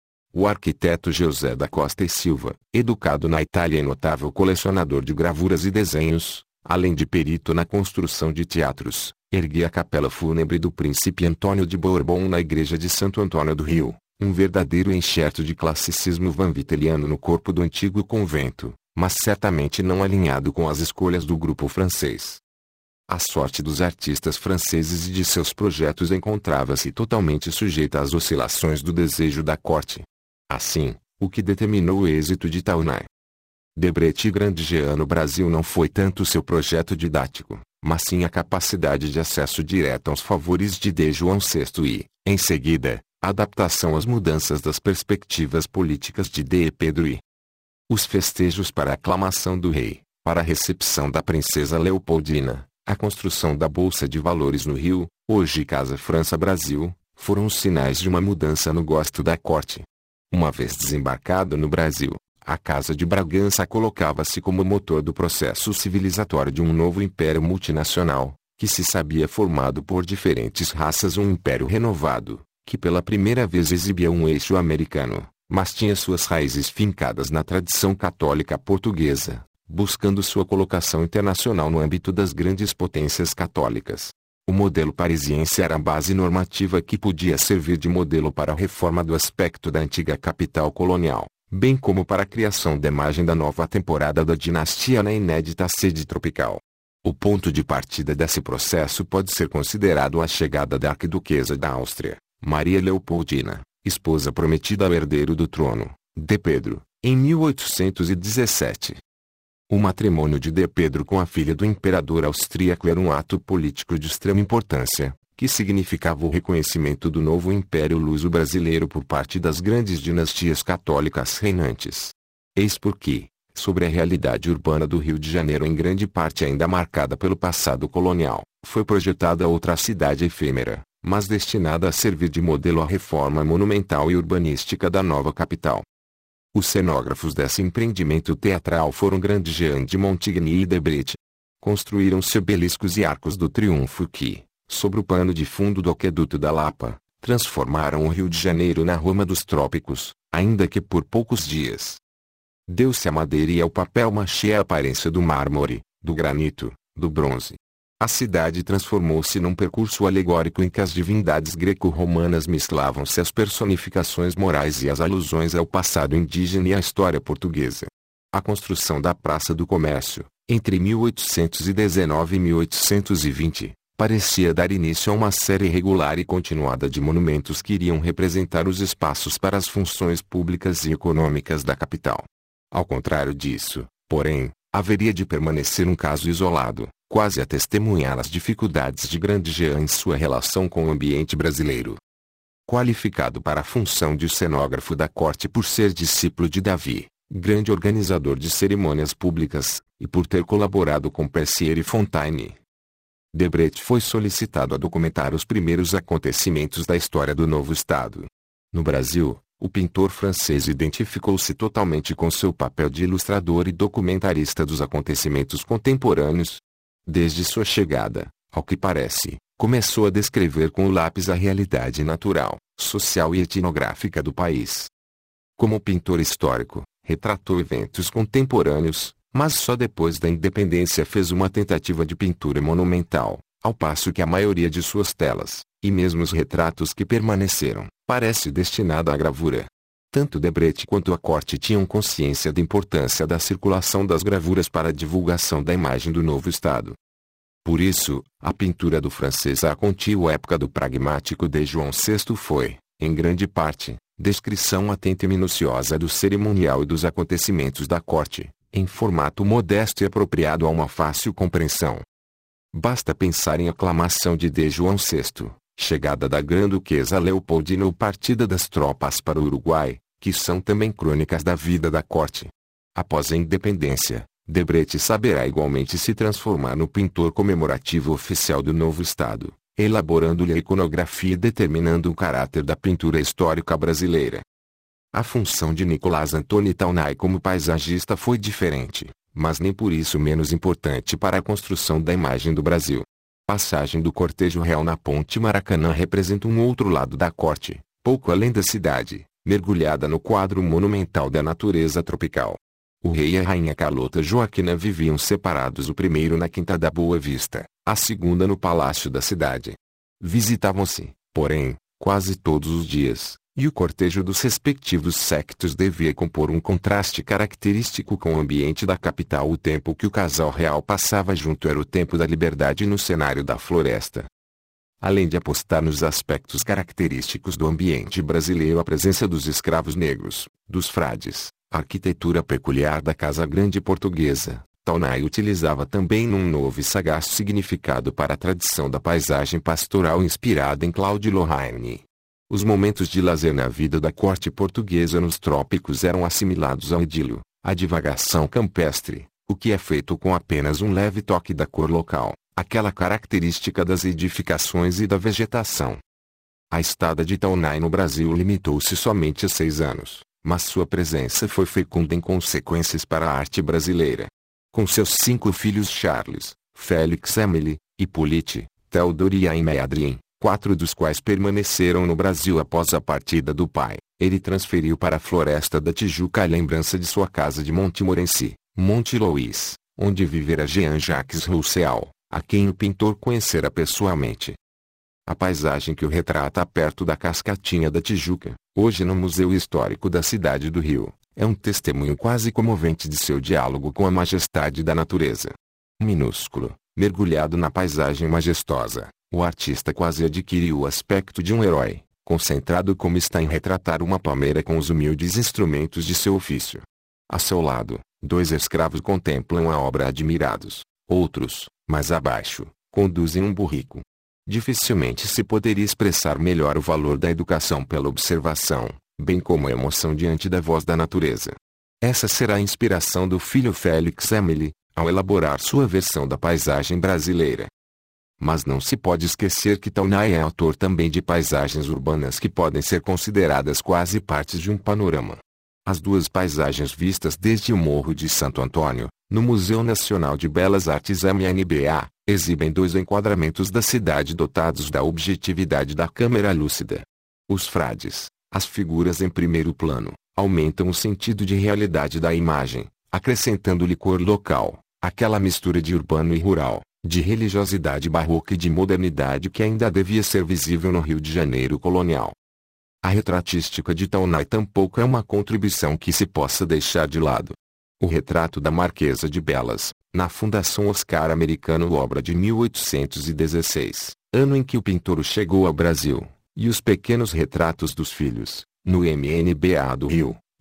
O arquiteto José da Costa e Silva, educado na Itália e notável colecionador de gravuras e desenhos, além de perito na construção de teatros, erguia a capela fúnebre do príncipe Antônio de Bourbon na igreja de Santo Antônio do Rio, um verdadeiro enxerto de classicismo vanviteliano no corpo do antigo convento, mas certamente não alinhado com as escolhas do grupo francês. A sorte dos artistas franceses e de seus projetos encontrava-se totalmente sujeita às oscilações do desejo da corte. Assim, o que determinou o êxito de Taunay Debré Grandier no Brasil não foi tanto seu projeto didático, mas sim a capacidade de acesso direto aos favores de D. João sexto e, em seguida, a adaptação às mudanças das perspectivas políticas de D. Pedro I. Os festejos para a aclamação do rei, para a recepção da princesa Leopoldina, a construção da Bolsa de Valores no Rio, hoje Casa França-Brasil, foram os sinais de uma mudança no gosto da corte. Uma vez desembarcado no Brasil, a Casa de Bragança colocava-se como motor do processo civilizatório de um novo império multinacional, que se sabia formado por diferentes raças, um império renovado, que pela primeira vez exibia um eixo americano, mas tinha suas raízes fincadas na tradição católica portuguesa, buscando sua colocação internacional no âmbito das grandes potências católicas. O modelo parisiense era a base normativa que podia servir de modelo para a reforma do aspecto da antiga capital colonial, bem como para a criação da imagem da nova temporada da dinastia na inédita sede tropical. O ponto de partida desse processo pode ser considerado a chegada da arquiduquesa da Áustria, Maria Leopoldina, esposa prometida ao herdeiro do trono, D. Pedro, em mil oitocentos e dezessete. O matrimônio de D. Pedro com a filha do imperador austríaco era um ato político de extrema importância, que significava o reconhecimento do novo Império Luso-Brasileiro por parte das grandes dinastias católicas reinantes. Eis porque, sobre a realidade urbana do Rio de Janeiro, em grande parte ainda marcada pelo passado colonial, foi projetada outra cidade efêmera, mas destinada a servir de modelo à reforma monumental e urbanística da nova capital. Os cenógrafos desse empreendimento teatral foram Grandier de Montigny e Debré. Construíram-se obeliscos e arcos do triunfo que, sobre o pano de fundo do aqueduto da Lapa, transformaram o Rio de Janeiro na Roma dos trópicos, ainda que por poucos dias. Deu-se à madeira e ao papel machê a aparência do mármore, do granito, do bronze. A cidade transformou-se num percurso alegórico em que as divindades greco-romanas mesclavam-se às personificações morais e às alusões ao passado indígena e à história portuguesa. A construção da Praça do Comércio, entre mil oitocentos e dezenove e mil oitocentos e vinte, parecia dar início a uma série regular e continuada de monumentos que iriam representar os espaços para as funções públicas e econômicas da capital. Ao contrário disso, porém, haveria de permanecer um caso isolado, quase a testemunhar as dificuldades de Grande Jean em sua relação com o ambiente brasileiro. Qualificado para a função de cenógrafo da corte por ser discípulo de Davi, grande organizador de cerimônias públicas, e por ter colaborado com Percier e Fontaine, Debret foi solicitado a documentar os primeiros acontecimentos da história do novo Estado. No Brasil, o pintor francês identificou-se totalmente com seu papel de ilustrador e documentarista dos acontecimentos contemporâneos. Desde sua chegada, ao que parece, começou a descrever com o lápis a realidade natural, social e etnográfica do país. Como pintor histórico, retratou eventos contemporâneos, mas só depois da independência fez uma tentativa de pintura monumental, ao passo que a maioria de suas telas, e mesmo os retratos que permaneceram, parece destinada à gravura. Tanto Debret quanto a corte tinham consciência da importância da circulação das gravuras para a divulgação da imagem do novo Estado. Por isso, a pintura do francês à contígua época do pragmático de João sexto foi, em grande parte, descrição atenta e minuciosa do cerimonial e dos acontecimentos da corte, em formato modesto e apropriado a uma fácil compreensão. Basta pensar em Aclamação de D. João sexto, Chegada da Grã-Duquesa Leopoldina ou Partida das Tropas para o Uruguai, que são também crônicas da vida da corte. Após a independência, Debret saberá igualmente se transformar no pintor comemorativo oficial do novo Estado, elaborando-lhe a iconografia e determinando o caráter da pintura histórica brasileira. A função de Nicolas Antoni Taunay como paisagista foi diferente, mas nem por isso menos importante para a construção da imagem do Brasil. Passagem do cortejo real na Ponte Maracanã representa um outro lado da corte, pouco além da cidade, mergulhada no quadro monumental da natureza tropical. O rei e a rainha Carlota Joaquina viviam separados, o primeiro na Quinta da Boa Vista, a segunda no Palácio da Cidade. Visitavam-se, porém, quase todos os dias, e o cortejo dos respectivos séquitos devia compor um contraste característico com o ambiente da capital. O tempo que o casal real passava junto era o tempo da liberdade no cenário da floresta. Além de apostar nos aspectos característicos do ambiente brasileiro, a presença dos escravos negros, dos frades, a arquitetura peculiar da Casa Grande portuguesa, Taunay utilizava também num novo e sagaz significado para a tradição da paisagem pastoral inspirada em Claude Lorraine. Os momentos de lazer na vida da corte portuguesa nos trópicos eram assimilados ao idílio, à divagação campestre, o que é feito com apenas um leve toque da cor local, aquela característica das edificações e da vegetação. A estada de Taunay no Brasil limitou-se somente a seis anos, mas sua presença foi fecunda em consequências para a arte brasileira. Com seus cinco filhos Charles, Félix, Emily, Hippolyte, Theodore e Aimé Adrien, quatro dos quais permaneceram no Brasil após a partida do pai, ele transferiu para a Floresta da Tijuca a lembrança de sua casa de Montmorency, Monte Louis, onde vivera Jean-Jacques Rousseau, a quem o pintor conhecera pessoalmente. A paisagem que o retrata perto da Cascatinha da Tijuca, hoje no Museu Histórico da cidade do Rio, é um testemunho quase comovente de seu diálogo com a majestade da natureza. Minúsculo, mergulhado na paisagem majestosa, o artista quase adquire o aspecto de um herói, concentrado como está em retratar uma palmeira com os humildes instrumentos de seu ofício. A seu lado, dois escravos contemplam a obra admirados, outros, mais abaixo, conduzem um burrico. Dificilmente se poderia expressar melhor o valor da educação pela observação, bem como a emoção diante da voz da natureza. Essa será a inspiração do filho Félix Emily, ao elaborar sua versão da paisagem brasileira. Mas não se pode esquecer que Taunay é autor também de paisagens urbanas que podem ser consideradas quase partes de um panorama. As duas paisagens vistas desde o Morro de Santo Antônio, no Museu Nacional de Belas Artes M N B A, exibem dois enquadramentos da cidade dotados da objetividade da câmera lúcida. Os frades, as figuras em primeiro plano, aumentam o sentido de realidade da imagem, acrescentando-lhe cor local, aquela mistura de urbano e rural, de religiosidade barroca e de modernidade que ainda devia ser visível no Rio de Janeiro colonial. A retratística de Taunay tampouco é uma contribuição que se possa deixar de lado. O retrato da Marquesa de Belas, na Fundação Oscar Americano, obra de mil oitocentos e dezesseis, ano em que o pintor chegou ao Brasil, e os pequenos retratos dos filhos, no M N B A do Rio,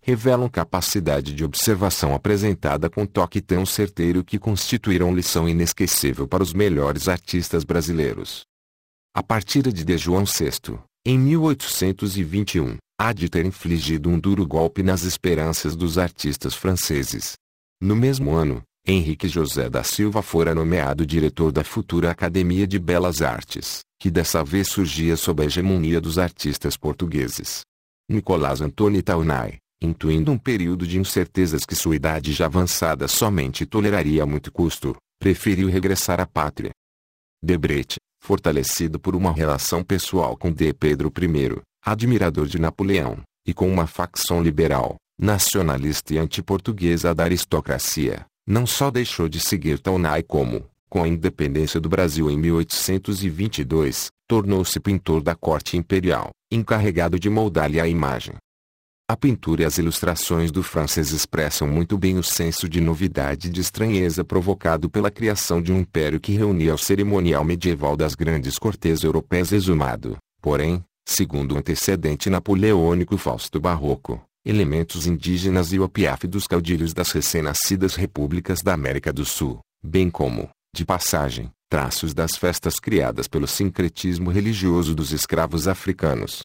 revelam capacidade de observação apresentada com toque tão certeiro que constituíram lição inesquecível para os melhores artistas brasileiros. A partida de D. João sexto, em mil oitocentos e vinte e um, há de ter infligido um duro golpe nas esperanças dos artistas franceses. No mesmo ano, Henrique José da Silva fora nomeado diretor da futura Academia de Belas Artes, que dessa vez surgia sob a hegemonia dos artistas portugueses. Nicolás Antoni Taunay, intuindo um período de incertezas que sua idade já avançada somente toleraria a muito custo, preferiu regressar à pátria. Debrecht, fortalecido por uma relação pessoal com D. Pedro I, admirador de Napoleão, e com uma facção liberal, nacionalista e antiportuguesa da aristocracia, não só deixou de seguir Taunay como, com a independência do Brasil em mil oitocentos e vinte e dois, tornou-se pintor da corte imperial, encarregado de moldar-lhe a imagem. A pintura e as ilustrações do francês expressam muito bem o senso de novidade e de estranheza provocado pela criação de um império que reunia o cerimonial medieval das grandes cortes europeias exumado, porém, segundo o antecedente napoleônico Fausto Barroco, elementos indígenas e o opiáfeo dos caudilhos das recém-nascidas repúblicas da América do Sul, bem como, de passagem, traços das festas criadas pelo sincretismo religioso dos escravos africanos.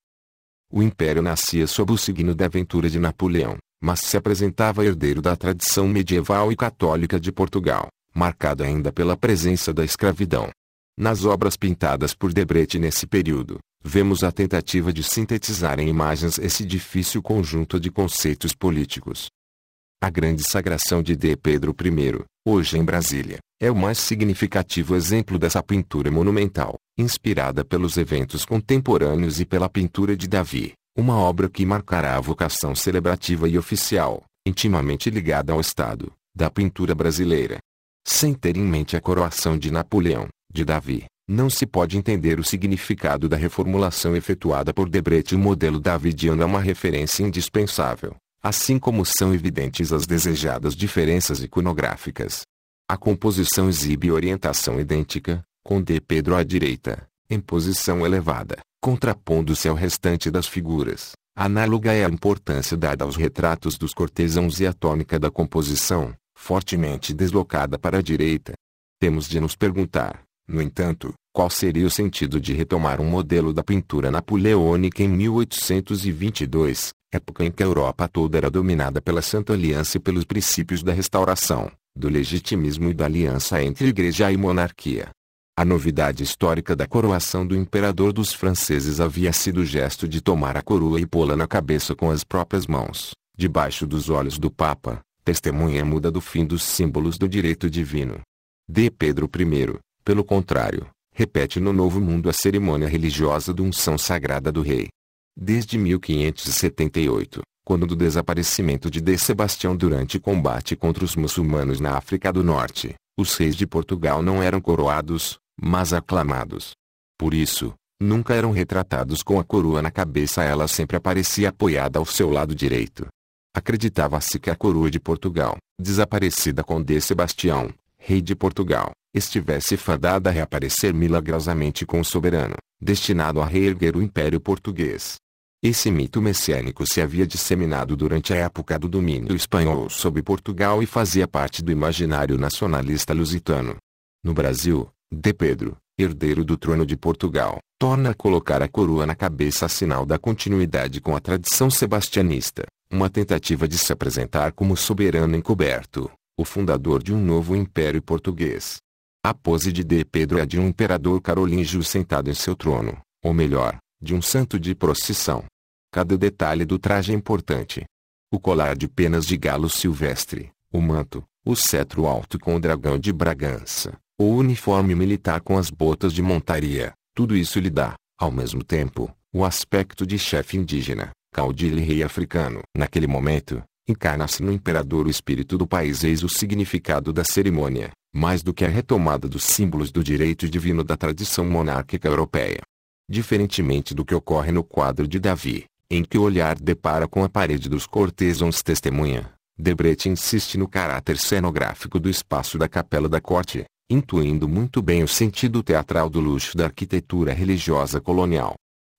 O império nascia sob o signo da aventura de Napoleão, mas se apresentava herdeiro da tradição medieval e católica de Portugal, marcado ainda pela presença da escravidão. Nas obras pintadas por Debrecht nesse período, vemos a tentativa de sintetizar em imagens esse difícil conjunto de conceitos políticos. A grande sagração de D. Pedro I, hoje em Brasília, é o mais significativo exemplo dessa pintura monumental, inspirada pelos eventos contemporâneos e pela pintura de Davi, uma obra que marcará a vocação celebrativa e oficial, intimamente ligada ao Estado, da pintura brasileira. Sem ter em mente a coroação de Napoleão, de Davi, não se pode entender o significado da reformulação efetuada por Debrecht. O modelo davidiano é uma referência indispensável, assim como são evidentes as desejadas diferenças iconográficas. A composição exibe orientação idêntica, com D. Pedro à direita, em posição elevada, contrapondo-se ao restante das figuras. Análoga é a importância dada aos retratos dos cortesãos e a tônica da composição, fortemente deslocada para a direita. Temos de nos perguntar, no entanto, qual seria o sentido de retomar um modelo da pintura napoleônica em mil oitocentos e vinte e dois, época em que a Europa toda era dominada pela Santa Aliança e pelos princípios da restauração, do legitimismo e da aliança entre igreja e monarquia. A novidade histórica da coroação do imperador dos franceses havia sido o gesto de tomar a coroa e pô-la na cabeça com as próprias mãos, debaixo dos olhos do Papa, testemunha muda do fim dos símbolos do direito divino. D. Pedro I, pelo contrário, repete no Novo Mundo a cerimônia religiosa da unção sagrada do rei. Desde mil quinhentos e setenta e oito, quando do desaparecimento de D. Sebastião durante combate contra os muçulmanos na África do Norte, os reis de Portugal não eram coroados, mas aclamados. Por isso, nunca eram retratados com a coroa na cabeça, ela sempre aparecia apoiada ao seu lado direito. Acreditava-se que a coroa de Portugal, desaparecida com D. Sebastião, rei de Portugal, estivesse fadada a reaparecer milagrosamente com o soberano, destinado a reerguer o Império Português. Esse mito messiânico se havia disseminado durante a época do domínio espanhol sobre Portugal e fazia parte do imaginário nacionalista lusitano. No Brasil, D. Pedro, herdeiro do trono de Portugal, torna a colocar a coroa na cabeça a sinal da continuidade com a tradição sebastianista, uma tentativa de se apresentar como soberano encoberto, o fundador de um novo império português. A pose de D. Pedro é a de um imperador carolíngio sentado em seu trono, ou melhor, de um santo de procissão. Cada detalhe do traje é importante. O colar de penas de galo silvestre, o manto, o cetro alto com o dragão de Bragança, o uniforme militar com as botas de montaria, tudo isso lhe dá, ao mesmo tempo, o aspecto de chefe indígena, caudilho e rei africano. Naquele momento, encarna-se no imperador o espírito do país. Eis o significado da cerimônia, mais do que a retomada dos símbolos do direito divino da tradição monárquica europeia. Diferentemente do que ocorre no quadro de Davi, em que o olhar depara com a parede dos cortesãos testemunha, Debrecht insiste no caráter cenográfico do espaço da capela da corte, intuindo muito bem o sentido teatral do luxo da arquitetura religiosa colonial.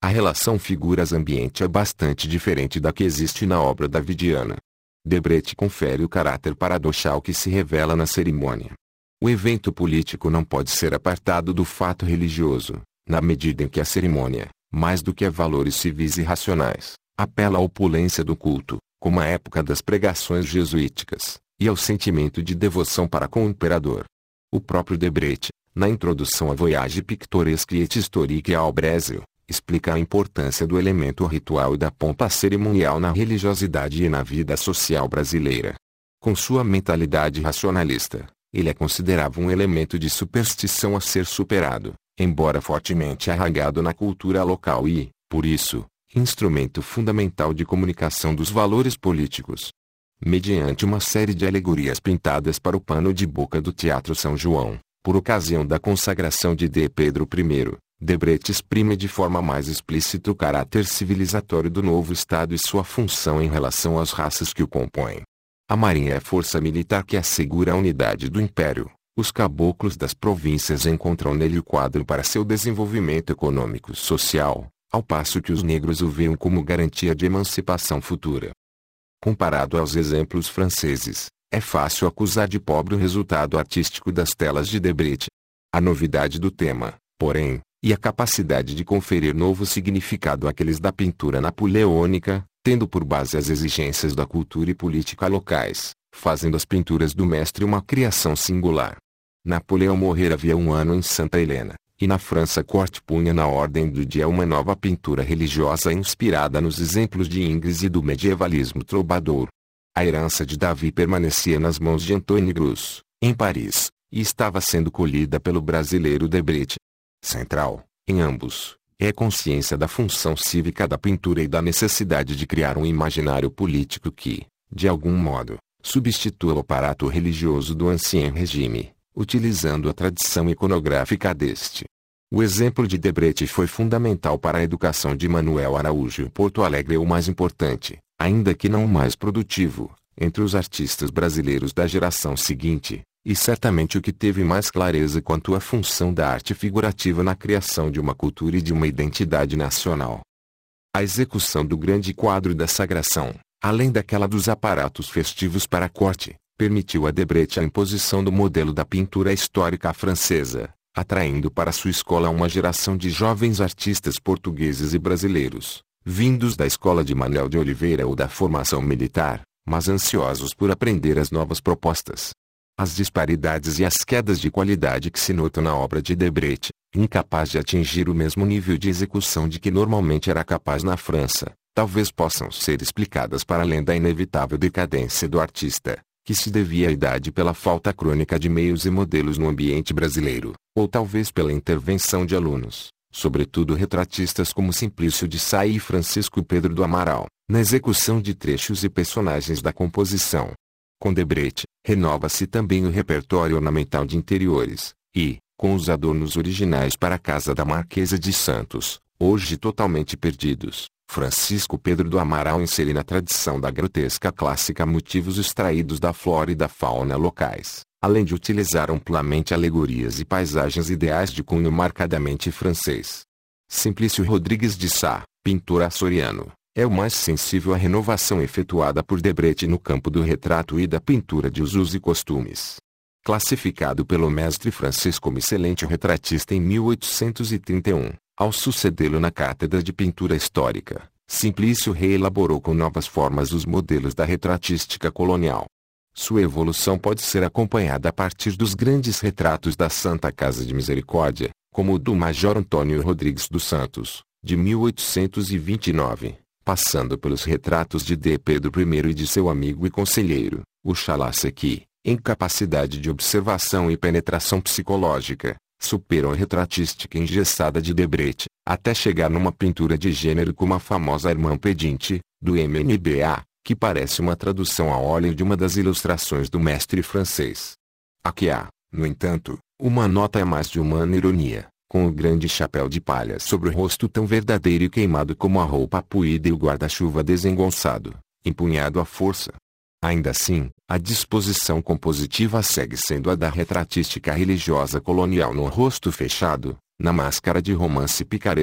A relação figuras-ambiente é bastante diferente da que existe na obra davidiana. Debrecht confere o caráter paradoxal que se revela na cerimônia. O evento político não pode ser apartado do fato religioso, na medida em que a cerimônia, mais do que a valores civis e racionais, apela à opulência do culto, como a época das pregações jesuíticas, e ao sentimento de devoção para com o imperador. O próprio Debrecht, na introdução à Voyage pictoresque et historique ao Brasil, explica a importância do elemento ritual e da pompa cerimonial na religiosidade e na vida social brasileira. Com sua mentalidade racionalista, ele a considerava um elemento de superstição a ser superado, embora fortemente arraigado na cultura local e, por isso, instrumento fundamental de comunicação dos valores políticos. Mediante uma série de alegorias pintadas para o pano de boca do Teatro São João, por ocasião da consagração de D. Pedro I, Debrecht exprime de forma mais explícita o caráter civilizatório do novo Estado e sua função em relação às raças que o compõem. A Marinha é a força militar que assegura a unidade do Império. Os caboclos das províncias encontram nele o quadro para seu desenvolvimento econômico-social, ao passo que os negros o veem como garantia de emancipação futura. Comparado aos exemplos franceses, é fácil acusar de pobre o resultado artístico das telas de Debrecht. A novidade do tema, porém, e a capacidade de conferir novo significado àqueles da pintura napoleônica, tendo por base as exigências da cultura e política locais, fazem das pinturas do mestre uma criação singular. Napoleão morrera havia um ano em Santa Helena, e na França a corte punha na ordem do dia uma nova pintura religiosa inspirada nos exemplos de Ingres e do medievalismo troubador. A herança de Davi permanecia nas mãos de Antônio Gros, em Paris, e estava sendo colhida pelo brasileiro Debrecht. Central, em ambos, é a consciência da função cívica da pintura e da necessidade de criar um imaginário político que, de algum modo, substitua o aparato religioso do Ancien Regime, utilizando a tradição iconográfica deste. O exemplo de Debrecht foi fundamental para a educação de Manuel Araújo. Porto Alegre é o mais importante, ainda que não o mais produtivo, entre os artistas brasileiros da geração seguinte, e certamente o que teve mais clareza quanto à função da arte figurativa na criação de uma cultura e de uma identidade nacional. A execução do grande quadro da Sagração, além daquela dos aparatos festivos para a corte, permitiu a Debrecht a imposição do modelo da pintura histórica francesa, atraindo para sua escola uma geração de jovens artistas portugueses e brasileiros, vindos da escola de Manuel de Oliveira ou da formação militar, mas ansiosos por aprender as novas propostas. As disparidades e as quedas de qualidade que se notam na obra de Debrecht, incapaz de atingir o mesmo nível de execução de que normalmente era capaz na França, talvez possam ser explicadas para além da inevitável decadência do artista, que se devia à idade pela falta crônica de meios e modelos no ambiente brasileiro, ou talvez pela intervenção de alunos, sobretudo retratistas como Simplício de Sá e Francisco Pedro do Amaral, na execução de trechos e personagens da composição. Com Debrecht, renova-se também o repertório ornamental de interiores, e, com os adornos originais para a casa da Marquesa de Santos, hoje totalmente perdidos, Francisco Pedro do Amaral insere na tradição da grotesca clássica motivos extraídos da flora e da fauna locais, além de utilizar amplamente alegorias e paisagens ideais de cunho marcadamente francês. Simplício Rodrigues de Sá, pintor açoriano, é o mais sensível à renovação efetuada por Debrecht no campo do retrato e da pintura de usos e costumes. Classificado pelo mestre francês como excelente retratista em mil oitocentos e trinta e um, ao sucedê-lo na cátedra de pintura histórica, Simplício reelaborou com novas formas os modelos da retratística colonial. Sua evolução pode ser acompanhada a partir dos grandes retratos da Santa Casa de Misericórdia, como o do Major Antônio Rodrigues dos Santos, de mil oitocentos e vinte e nove. Passando pelos retratos de D. Pedro I e de seu amigo e conselheiro, o Chalasse que, em capacidade de observação e penetração psicológica, superam a retratística engessada de Debrecht, até chegar numa pintura de gênero como a famosa Irmã Pedinte, do M N B A, que parece uma tradução a óleo de uma das ilustrações do mestre francês. Aqui há, no entanto, uma nota a mais de humana ironia, com o grande chapéu de palha sobre o rosto tão verdadeiro e queimado como a roupa puída e o guarda-chuva desengonçado, empunhado à força. Ainda assim, a disposição compositiva segue sendo a da retratística religiosa colonial no rosto fechado, na máscara de romance picaresco,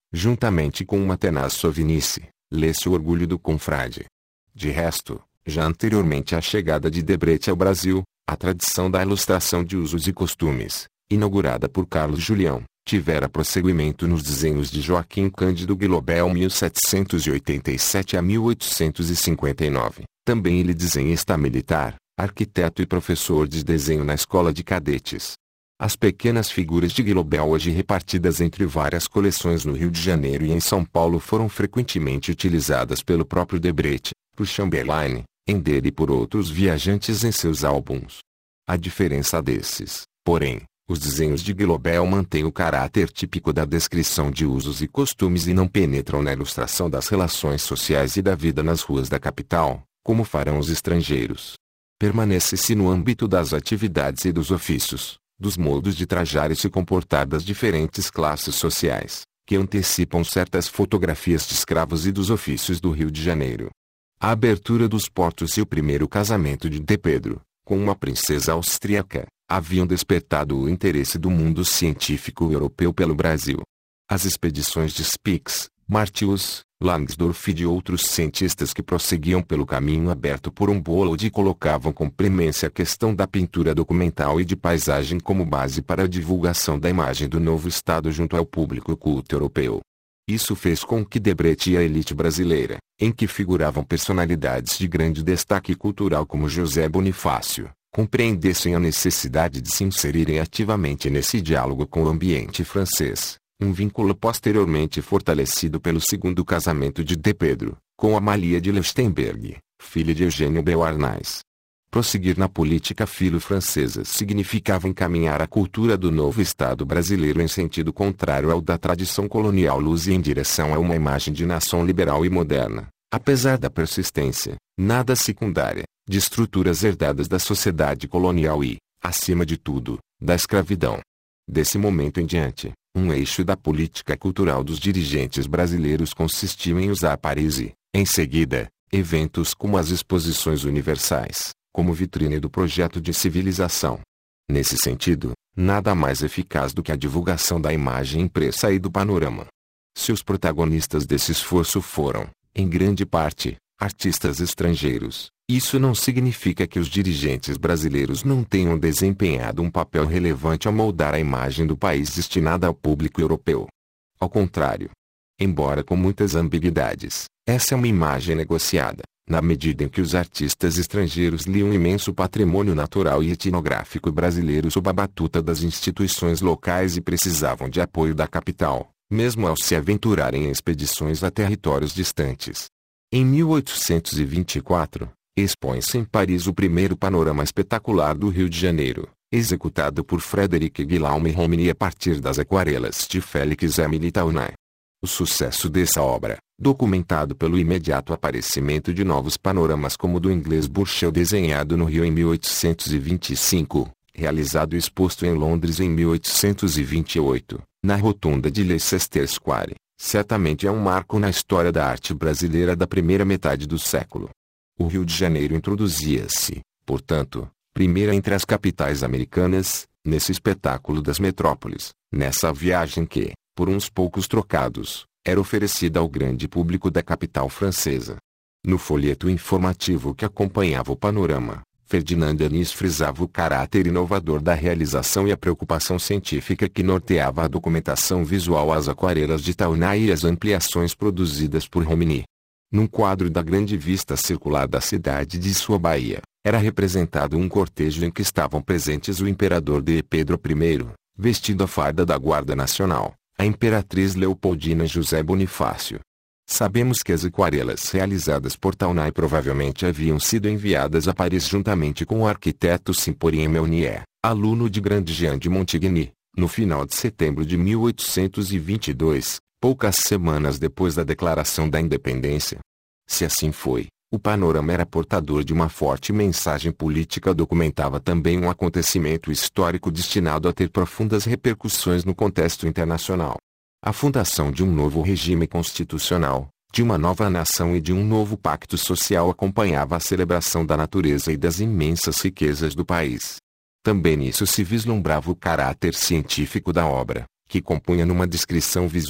juntamente com uma tenaz sovinice, lê-se o orgulho do confrade. De resto, já anteriormente à chegada de Debrecht ao Brasil, a tradição da ilustração de usos e costumes, inaugurada por Carlos Julião, tivera prosseguimento nos desenhos de Joaquim Cândido Guilobel mil setecentos e oitenta e sete a mil oitocentos e cinquenta e nove. Também ele desenhista militar, arquiteto e professor de desenho na escola de cadetes. As pequenas figuras de Guilobel, hoje repartidas entre várias coleções no Rio de Janeiro e em São Paulo, foram frequentemente utilizadas pelo próprio Debrecht, por Chamberlain, Ender e por outros viajantes em seus álbuns. A diferença desses, porém, os desenhos de Guilobel mantêm o caráter típico da descrição de usos e costumes e não penetram na ilustração das relações sociais e da vida nas ruas da capital, como farão os estrangeiros. Permanece-se no âmbito das atividades e dos ofícios, dos modos de trajar e se comportar das diferentes classes sociais, que antecipam certas fotografias de escravos e dos ofícios do Rio de Janeiro. A abertura dos portos e o primeiro casamento de Dom Pedro, com uma princesa austríaca, haviam despertado o interesse do mundo científico europeu pelo Brasil. As expedições de Spix, Martius, Langsdorff e de outros cientistas que prosseguiam pelo caminho aberto por Humboldt colocavam com premência a questão da pintura documental e de paisagem como base para a divulgação da imagem do novo Estado junto ao público culto europeu. Isso fez com que Debrecht e a elite brasileira, em que figuravam personalidades de grande destaque cultural como José Bonifácio, compreendessem a necessidade de se inserirem ativamente nesse diálogo com o ambiente francês, um vínculo posteriormente fortalecido pelo segundo casamento de Dom Pedro, com Amalia de Leuchtenberg, filha de Eugênio Beauharnais. Prosseguir na política filo-francesa significava encaminhar a cultura do novo Estado brasileiro em sentido contrário ao da tradição colonial lusa e em direção a uma imagem de nação liberal e moderna, apesar da persistência, nada secundária, de estruturas herdadas da sociedade colonial e, acima de tudo, da escravidão. Desse momento em diante, um eixo da política cultural dos dirigentes brasileiros consistiu em usar Paris e, em seguida, eventos como as exposições universais, como vitrine do projeto de civilização. Nesse sentido, nada mais eficaz do que a divulgação da imagem impressa e do panorama. Se os protagonistas desse esforço foram, em grande parte, artistas estrangeiros, isso não significa que os dirigentes brasileiros não tenham desempenhado um papel relevante ao moldar a imagem do país destinada ao público europeu. Ao contrário, embora com muitas ambiguidades, essa é uma imagem negociada, na medida em que os artistas estrangeiros liam um imenso patrimônio natural e etnográfico brasileiro sob a batuta das instituições locais e precisavam de apoio da capital, mesmo ao se aventurarem em expedições a territórios distantes. Em mil oitocentos e vinte e quatro, expõe-se em Paris o primeiro panorama espetacular do Rio de Janeiro, executado por Frederic Guillaume Romney a partir das aquarelas de Félix-Émile Taunay. O sucesso dessa obra, documentado pelo imediato aparecimento de novos panoramas como o do inglês Burchell desenhado no Rio em mil oitocentos e vinte e cinco, realizado e exposto em Londres em mil oitocentos e vinte e oito, na rotunda de Leicester Square, certamente é um marco na história da arte brasileira da primeira metade do século. O Rio de Janeiro introduzia-se, portanto, primeira entre as capitais americanas, nesse espetáculo das metrópoles, nessa viagem que, por uns poucos trocados, era oferecida ao grande público da capital francesa. No folheto informativo que acompanhava o panorama, Ferdinand Anis frisava o caráter inovador da realização e a preocupação científica que norteava a documentação visual às aquarelas de Taunay e as ampliações produzidas por Romney. Num quadro da grande vista circular da cidade de sua Bahia, era representado um cortejo em que estavam presentes o imperador Dom Pedro I, vestido a farda da Guarda Nacional, a imperatriz Leopoldina e José Bonifácio. Sabemos que as aquarelas realizadas por Taunay provavelmente haviam sido enviadas a Paris juntamente com o arquiteto Symphorien Meunier, aluno de Grande Jean de Montigny, no final de setembro de mil oitocentos e vinte e dois, poucas semanas depois da declaração da independência. Se assim foi, o panorama era portador de uma forte mensagem política, documentava também um acontecimento histórico destinado a ter profundas repercussões no contexto internacional. A fundação de um novo regime constitucional, de uma nova nação e de um novo pacto social acompanhava a celebração da natureza e das imensas riquezas do país. Também nisso se vislumbrava o caráter científico da obra, que compunha numa descrição visual,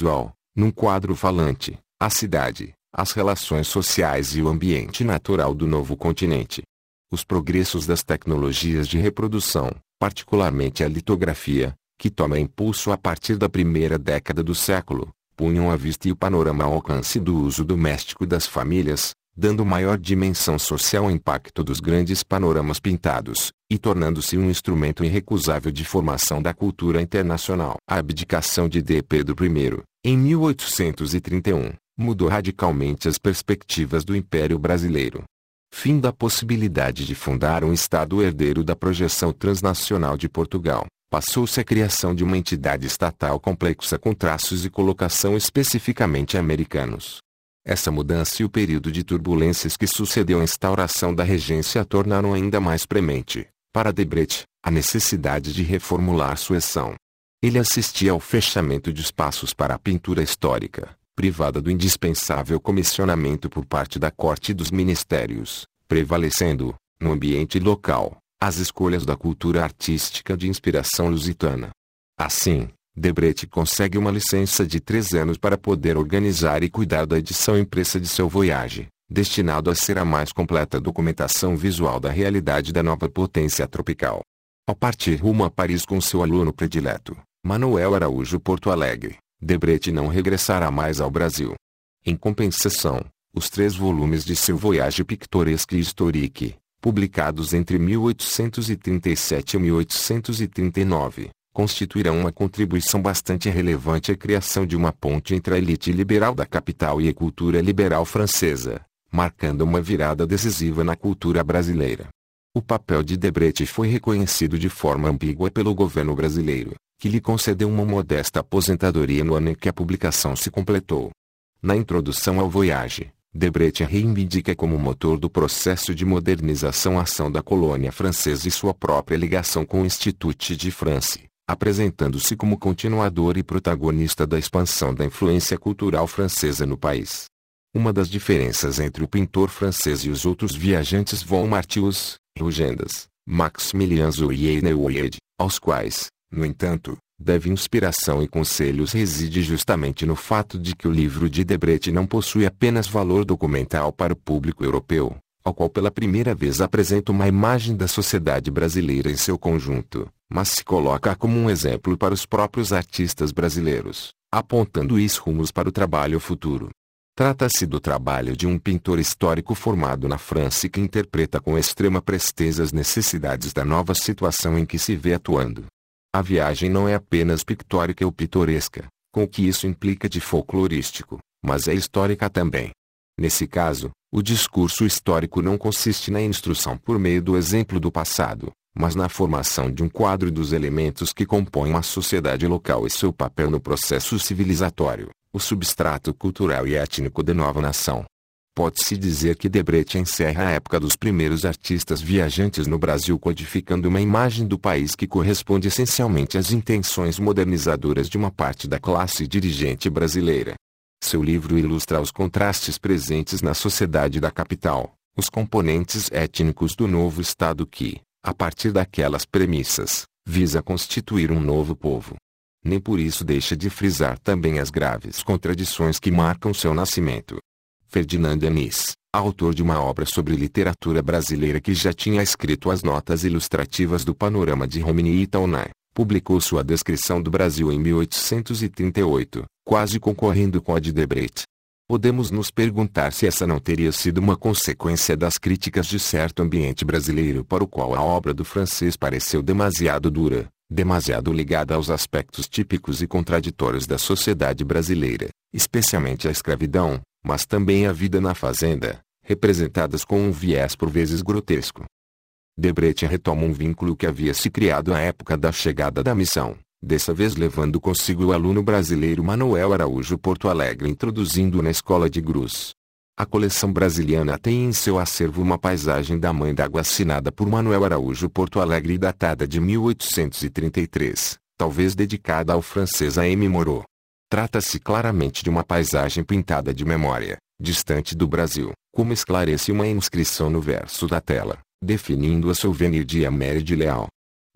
Num quadro falante, a cidade, as relações sociais e o ambiente natural do novo continente. Os progressos das tecnologias de reprodução, particularmente a litografia, que toma impulso a partir da primeira década do século, punham à vista e o panorama ao alcance do uso doméstico das famílias, dando maior dimensão social ao impacto dos grandes panoramas pintados, e tornando-se um instrumento irrecusável de formação da cultura internacional. A abdicação de Dom Pedro I, em mil oitocentos e trinta e um, mudou radicalmente as perspectivas do Império Brasileiro. Fim da possibilidade de fundar um Estado herdeiro da projeção transnacional de Portugal, passou-se a criação de uma entidade estatal complexa com traços e colocação especificamente americanos. Essa mudança e o período de turbulências que sucedeu à instauração da regência tornaram ainda mais premente, para Debrecht, a necessidade de reformular sua ação. Ele assistia ao fechamento de espaços para a pintura histórica, privada do indispensável comissionamento por parte da corte e dos ministérios, prevalecendo, no ambiente local, as escolhas da cultura artística de inspiração lusitana. Assim, Debrecht consegue uma licença de três anos para poder organizar e cuidar da edição impressa de seu Voyage, destinado a ser a mais completa documentação visual da realidade da nova potência tropical. Ao partir rumo a Paris com seu aluno predileto, Manuel Araújo Porto Alegre, Debrecht não regressará mais ao Brasil. Em compensação, os três volumes de seu Voyage Pictoresque e Historique, publicados entre mil oitocentos e trinta e sete e mil oitocentos e trinta e nove, constituirão uma contribuição bastante relevante à criação de uma ponte entre a elite liberal da capital e a cultura liberal francesa, marcando uma virada decisiva na cultura brasileira. O papel de Debrecht foi reconhecido de forma ambígua pelo governo brasileiro, que lhe concedeu uma modesta aposentadoria no ano em que a publicação se completou. Na introdução ao Voyage, Debrecht reivindica como motor do processo de modernização a ação da colônia francesa e sua própria ligação com o Institut de France, apresentando-se como continuador e protagonista da expansão da influência cultural francesa no país. Uma das diferenças entre o pintor francês e os outros viajantes von Martius, Rugendas, Maximilien Zoe e Neuwied, aos quais, no entanto, deve inspiração e conselhos reside justamente no fato de que o livro de Debrecht não possui apenas valor documental para o público europeu, ao qual pela primeira vez apresenta uma imagem da sociedade brasileira em seu conjunto, mas se coloca como um exemplo para os próprios artistas brasileiros, apontando-lhes rumos para o trabalho futuro. Trata-se do trabalho de um pintor histórico formado na França e que interpreta com extrema presteza as necessidades da nova situação em que se vê atuando. A viagem não é apenas pictórica ou pitoresca, com o que isso implica de folclorístico, mas é histórica também. Nesse caso, o discurso histórico não consiste na instrução por meio do exemplo do passado, mas na formação de um quadro dos elementos que compõem uma sociedade local e seu papel no processo civilizatório, o substrato cultural e étnico da nova nação. Pode-se dizer que Debrecht encerra a época dos primeiros artistas viajantes no Brasil codificando uma imagem do país que corresponde essencialmente às intenções modernizadoras de uma parte da classe dirigente brasileira. Seu livro ilustra os contrastes presentes na sociedade da capital, os componentes étnicos do novo Estado que, a partir daquelas premissas, visa constituir um novo povo. Nem por isso deixa de frisar também as graves contradições que marcam seu nascimento. Ferdinand Denis, autor de uma obra sobre literatura brasileira que já tinha escrito as notas ilustrativas do Panorama de Romini e Taunay, publicou sua descrição do Brasil em mil oitocentos e trinta e oito, quase concorrendo com a de Debrecht. Podemos nos perguntar se essa não teria sido uma consequência das críticas de certo ambiente brasileiro para o qual a obra do francês pareceu demasiado dura, demasiado ligada aos aspectos típicos e contraditórios da sociedade brasileira, especialmente a escravidão, mas também a vida na fazenda, representadas com um viés por vezes grotesco. Debrecht retoma um vínculo que havia se criado à época da chegada da missão, dessa vez levando consigo o aluno brasileiro Manuel Araújo Porto Alegre introduzindo-o na escola de Gruz. A coleção brasiliana tem em seu acervo uma paisagem da Mãe d'Água assinada por Manuel Araújo Porto Alegre e datada de mil oitocentos e trinta e três, talvez dedicada ao francês A M Moreau. Trata-se claramente de uma paisagem pintada de memória, distante do Brasil, como esclarece uma inscrição no verso da tela, definindo a souvenir de Amélie de Leal.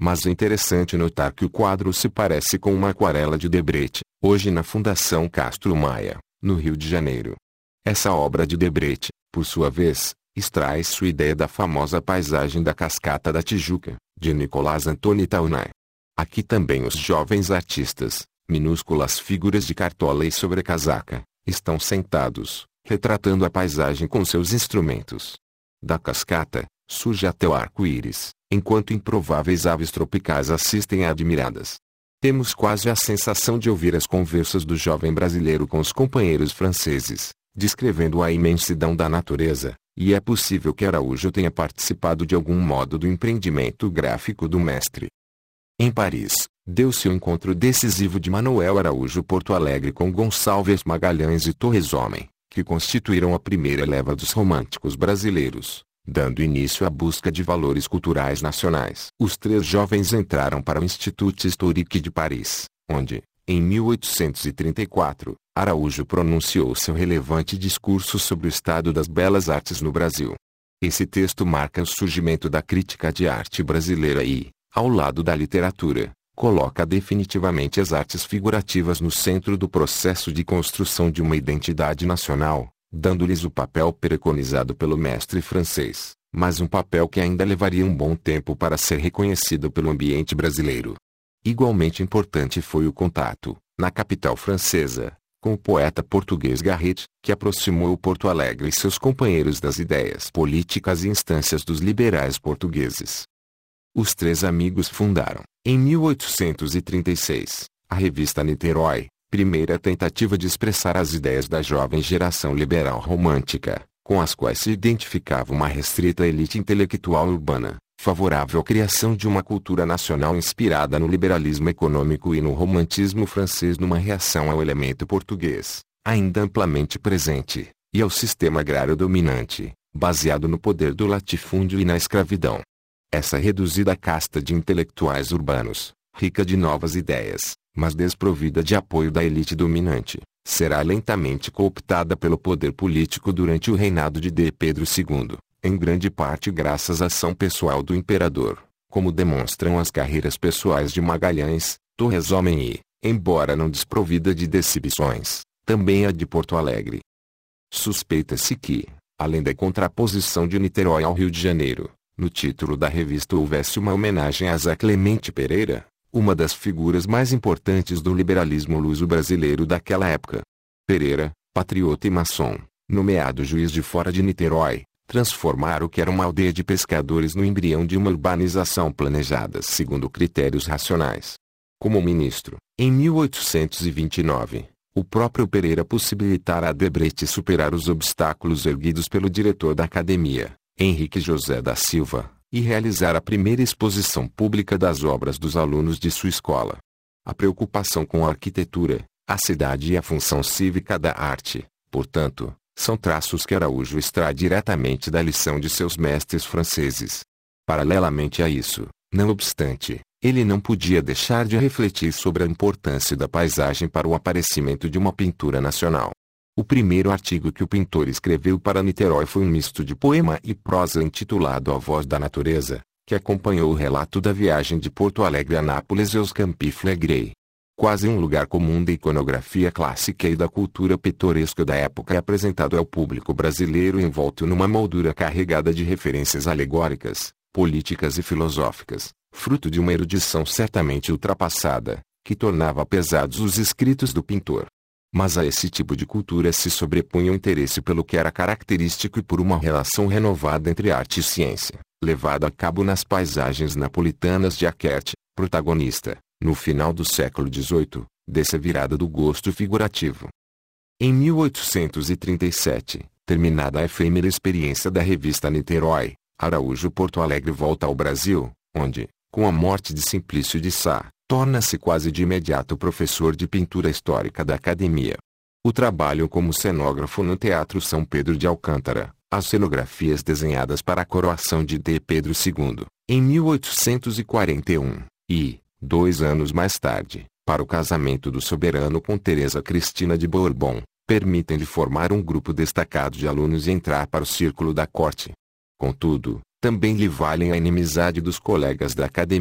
Mas é interessante notar que o quadro se parece com uma aquarela de Debrecht, hoje na Fundação Castro Maia, no Rio de Janeiro. Essa obra de Debrecht, por sua vez, extrai sua ideia da famosa paisagem da Cascata da Tijuca, de Nicolás Antoni Taunay. Aqui também os jovens artistas, minúsculas figuras de cartola e sobrecasaca, estão sentados, retratando a paisagem com seus instrumentos. Da cascata, surge até o arco-íris, enquanto improváveis aves tropicais assistem admiradas. Temos quase a sensação de ouvir as conversas do jovem brasileiro com os companheiros franceses, descrevendo a imensidão da natureza, e é possível que Araújo tenha participado de algum modo do empreendimento gráfico do mestre. Em Paris, deu-se o encontro decisivo de Manuel Araújo Porto Alegre com Gonçalves Magalhães e Torres Homem, que constituíram a primeira leva dos românticos brasileiros, dando início à busca de valores culturais nacionais. Os três jovens entraram para o Institut Historique de Paris, onde, em mil oitocentos e trinta e quatro, Araújo pronunciou seu relevante discurso sobre o estado das belas artes no Brasil. Esse texto marca o surgimento da crítica de arte brasileira e, ao lado da literatura, coloca definitivamente as artes figurativas no centro do processo de construção de uma identidade nacional, dando-lhes o papel preconizado pelo mestre francês, mas um papel que ainda levaria um bom tempo para ser reconhecido pelo ambiente brasileiro. Igualmente importante foi o contato, na capital francesa, com o poeta português Garrett, que aproximou o Porto Alegre e seus companheiros das ideias políticas e instâncias dos liberais portugueses. Os três amigos fundaram, em mil oitocentos e trinta e seis, a revista Niterói, primeira tentativa de expressar as ideias da jovem geração liberal romântica, com as quais se identificava uma restrita elite intelectual urbana, favorável à criação de uma cultura nacional inspirada no liberalismo econômico e no romantismo francês numa reação ao elemento português, ainda amplamente presente, e ao sistema agrário dominante, baseado no poder do latifúndio e na escravidão. Essa reduzida casta de intelectuais urbanos, rica de novas ideias, mas desprovida de apoio da elite dominante, será lentamente cooptada pelo poder político durante o reinado de D. Pedro segundo, em grande parte graças à ação pessoal do imperador, como demonstram as carreiras pessoais de Magalhães, Torres Homem e, embora não desprovida de decepções, também a de Porto Alegre. Suspeita-se que, além da contraposição de Niterói ao Rio de Janeiro, no título da revista houvesse uma homenagem a Zé Clemente Pereira, uma das figuras mais importantes do liberalismo luso-brasileiro daquela época. Pereira, patriota e maçom, nomeado juiz de fora de Niterói, transformara o que era uma aldeia de pescadores no embrião de uma urbanização planejada segundo critérios racionais. Como ministro, em mil oitocentos e vinte e nove, o próprio Pereira possibilitara a Debrecht superar os obstáculos erguidos pelo diretor da academia, Henrique José da Silva, e realizar a primeira exposição pública das obras dos alunos de sua escola. A preocupação com a arquitetura, a cidade e a função cívica da arte, portanto, são traços que Araújo extrai diretamente da lição de seus mestres franceses. Paralelamente a isso, não obstante, ele não podia deixar de refletir sobre a importância da paisagem para o aparecimento de uma pintura nacional. O primeiro artigo que o pintor escreveu para Niterói foi um misto de poema e prosa intitulado A Voz da Natureza, que acompanhou o relato da viagem de Porto Alegre a Nápoles e aos Campi Flegrei. Quase um lugar comum da iconografia clássica e da cultura pitoresca da época é apresentado ao público brasileiro envolto numa moldura carregada de referências alegóricas, políticas e filosóficas, fruto de uma erudição certamente ultrapassada, que tornava pesados os escritos do pintor. Mas a esse tipo de cultura se sobrepunha o interesse pelo que era característico e por uma relação renovada entre arte e ciência, levada a cabo nas paisagens napolitanas de Aquerte, protagonista, no final do século dezoito, dessa virada do gosto figurativo. Em mil oitocentos e trinta e sete, terminada a efêmera experiência da revista Niterói, Araújo Porto Alegre volta ao Brasil, onde, com a morte de Simplício de Sá, torna-se quase de imediato professor de pintura histórica da academia. O trabalho como cenógrafo no Teatro São Pedro de Alcântara, as cenografias desenhadas para a coroação de D. Pedro segundo, em mil oitocentos e quarenta e um, e, dois anos mais tarde, para o casamento do soberano com Teresa Cristina de Bourbon, permitem-lhe formar um grupo destacado de alunos e entrar para o círculo da corte. Contudo, também lhe valem a inimizade dos colegas da academia,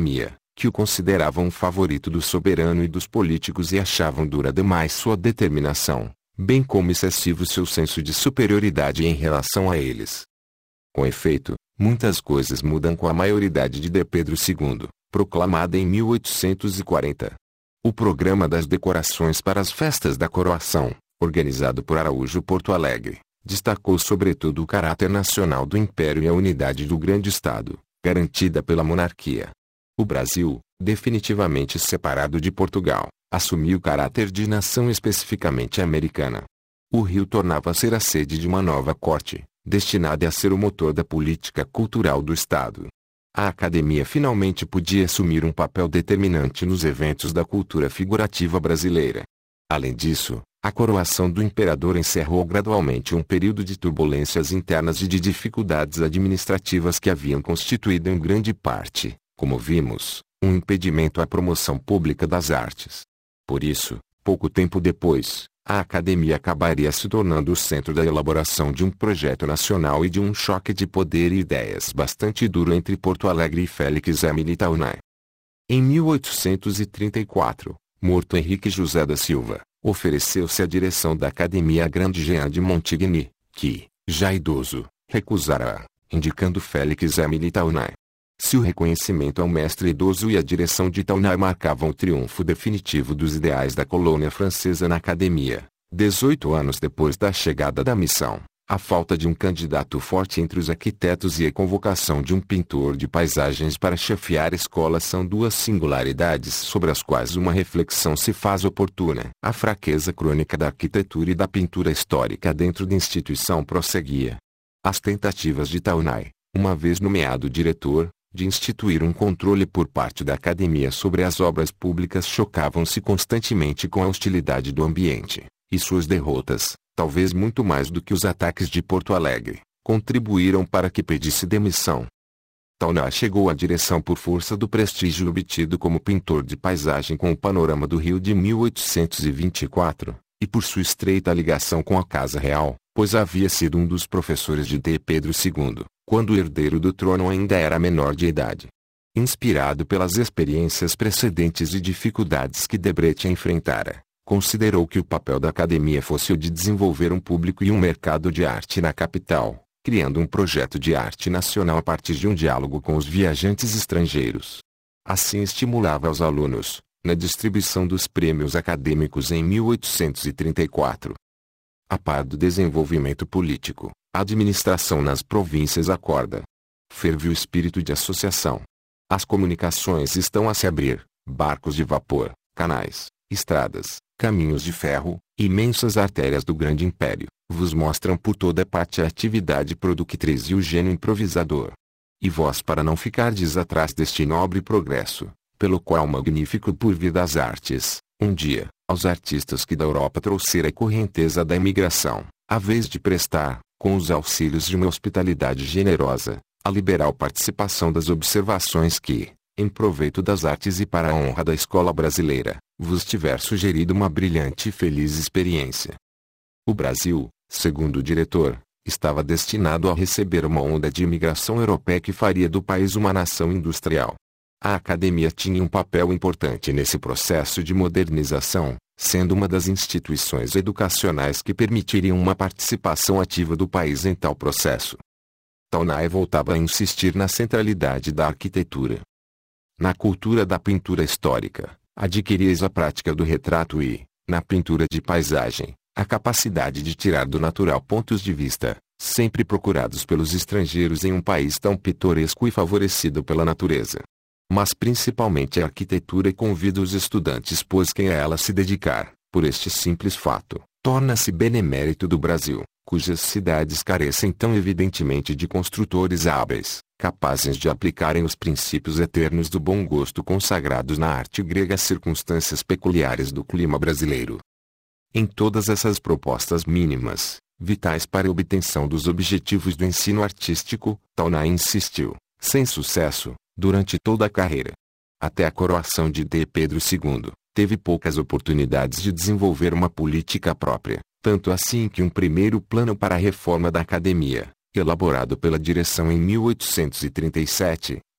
que o consideravam um favorito do soberano e dos políticos e achavam dura demais sua determinação, bem como excessivo seu senso de superioridade em relação a eles. Com efeito, muitas coisas mudam com a maioridade de D. Pedro segundo, proclamada em mil oitocentos e quarenta. O programa das decorações para as festas da coroação, organizado por Araújo Porto Alegre, destacou sobretudo o caráter nacional do Império e a unidade do grande Estado, garantida pela monarquia. O Brasil, definitivamente separado de Portugal, assumiu o caráter de nação especificamente americana. O Rio tornava a ser a sede de uma nova corte, destinada a ser o motor da política cultural do Estado. A Academia finalmente podia assumir um papel determinante nos eventos da cultura figurativa brasileira. Além disso, a coroação do imperador encerrou gradualmente um período de turbulências internas e de dificuldades administrativas que haviam constituído em grande parte, como vimos, um impedimento à promoção pública das artes. Por isso, pouco tempo depois, a Academia acabaria se tornando o centro da elaboração de um projeto nacional e de um choque de poder e ideias bastante duro entre Porto Alegre e Félix Emile Taunay. Em mil oitocentos e trinta e quatro, morto Henrique José da Silva, ofereceu-se à direção da Academia a grande Jean de Montigny, que, já idoso, recusara-a, indicando Félix Emile Taunay. Se o reconhecimento ao mestre idoso e a direção de Taunay marcavam o triunfo definitivo dos ideais da colônia francesa na Academia, dezoito anos depois da chegada da missão, a falta de um candidato forte entre os arquitetos e a convocação de um pintor de paisagens para chefiar a escola são duas singularidades sobre as quais uma reflexão se faz oportuna. A fraqueza crônica da arquitetura e da pintura histórica dentro da instituição prosseguia. As tentativas de Taunay, uma vez nomeado diretor, de instituir um controle por parte da Academia sobre as obras públicas chocavam-se constantemente com a hostilidade do ambiente, e suas derrotas, talvez muito mais do que os ataques de Porto Alegre, contribuíram para que pedisse demissão. Taunay chegou à direção por força do prestígio obtido como pintor de paisagem com o Panorama do Rio de mil oitocentos e vinte e quatro, e por sua estreita ligação com a Casa Real, pois havia sido um dos professores de D. Pedro segundo, quando o herdeiro do trono ainda era menor de idade. Inspirado pelas experiências precedentes e dificuldades que Debrecht enfrentara, considerou que o papel da Academia fosse o de desenvolver um público e um mercado de arte na capital, criando um projeto de arte nacional a partir de um diálogo com os viajantes estrangeiros. Assim estimulava os alunos, na distribuição dos prêmios acadêmicos em mil oitocentos e trinta e quatro. A par do desenvolvimento político, a administração nas províncias acorda. Ferve o espírito de associação. As comunicações estão a se abrir, barcos de vapor, canais, estradas, caminhos de ferro, imensas artérias do grande império, vos mostram por toda parte a atividade produtitriz e o gênio improvisador. E vós para não ficardes atrás deste nobre progresso, pelo qual magnífico por vir das artes, um dia, aos artistas que da Europa trouxera a correnteza da imigração, a vez de prestar, com os auxílios de uma hospitalidade generosa, a liberal participação das observações que, em proveito das artes e para a honra da escola brasileira, vos tiver sugerido uma brilhante e feliz experiência. O Brasil, segundo o diretor, estava destinado a receber uma onda de imigração europeia que faria do país uma nação industrial. A Academia tinha um papel importante nesse processo de modernização, sendo uma das instituições educacionais que permitiriam uma participação ativa do país em tal processo. Taunay voltava a insistir na centralidade da arquitetura. Na cultura da pintura histórica, adquirias a prática do retrato e, na pintura de paisagem, a capacidade de tirar do natural pontos de vista, sempre procurados pelos estrangeiros em um país tão pitoresco e favorecido pela natureza. Mas principalmente a arquitetura convida os estudantes, pois quem a ela se dedicar, por este simples fato, torna-se benemérito do Brasil, cujas cidades carecem tão evidentemente de construtores hábeis, capazes de aplicarem os princípios eternos do bom gosto consagrados na arte grega às circunstâncias peculiares do clima brasileiro. Em todas essas propostas mínimas, vitais para a obtenção dos objetivos do ensino artístico, Taunay insistiu, sem sucesso, durante toda a carreira. Até a coroação de D. Pedro segundo, teve poucas oportunidades de desenvolver uma política própria, tanto assim que um primeiro plano para a reforma da Academia, elaborado pela direção em mil oitocentos e trinta e sete,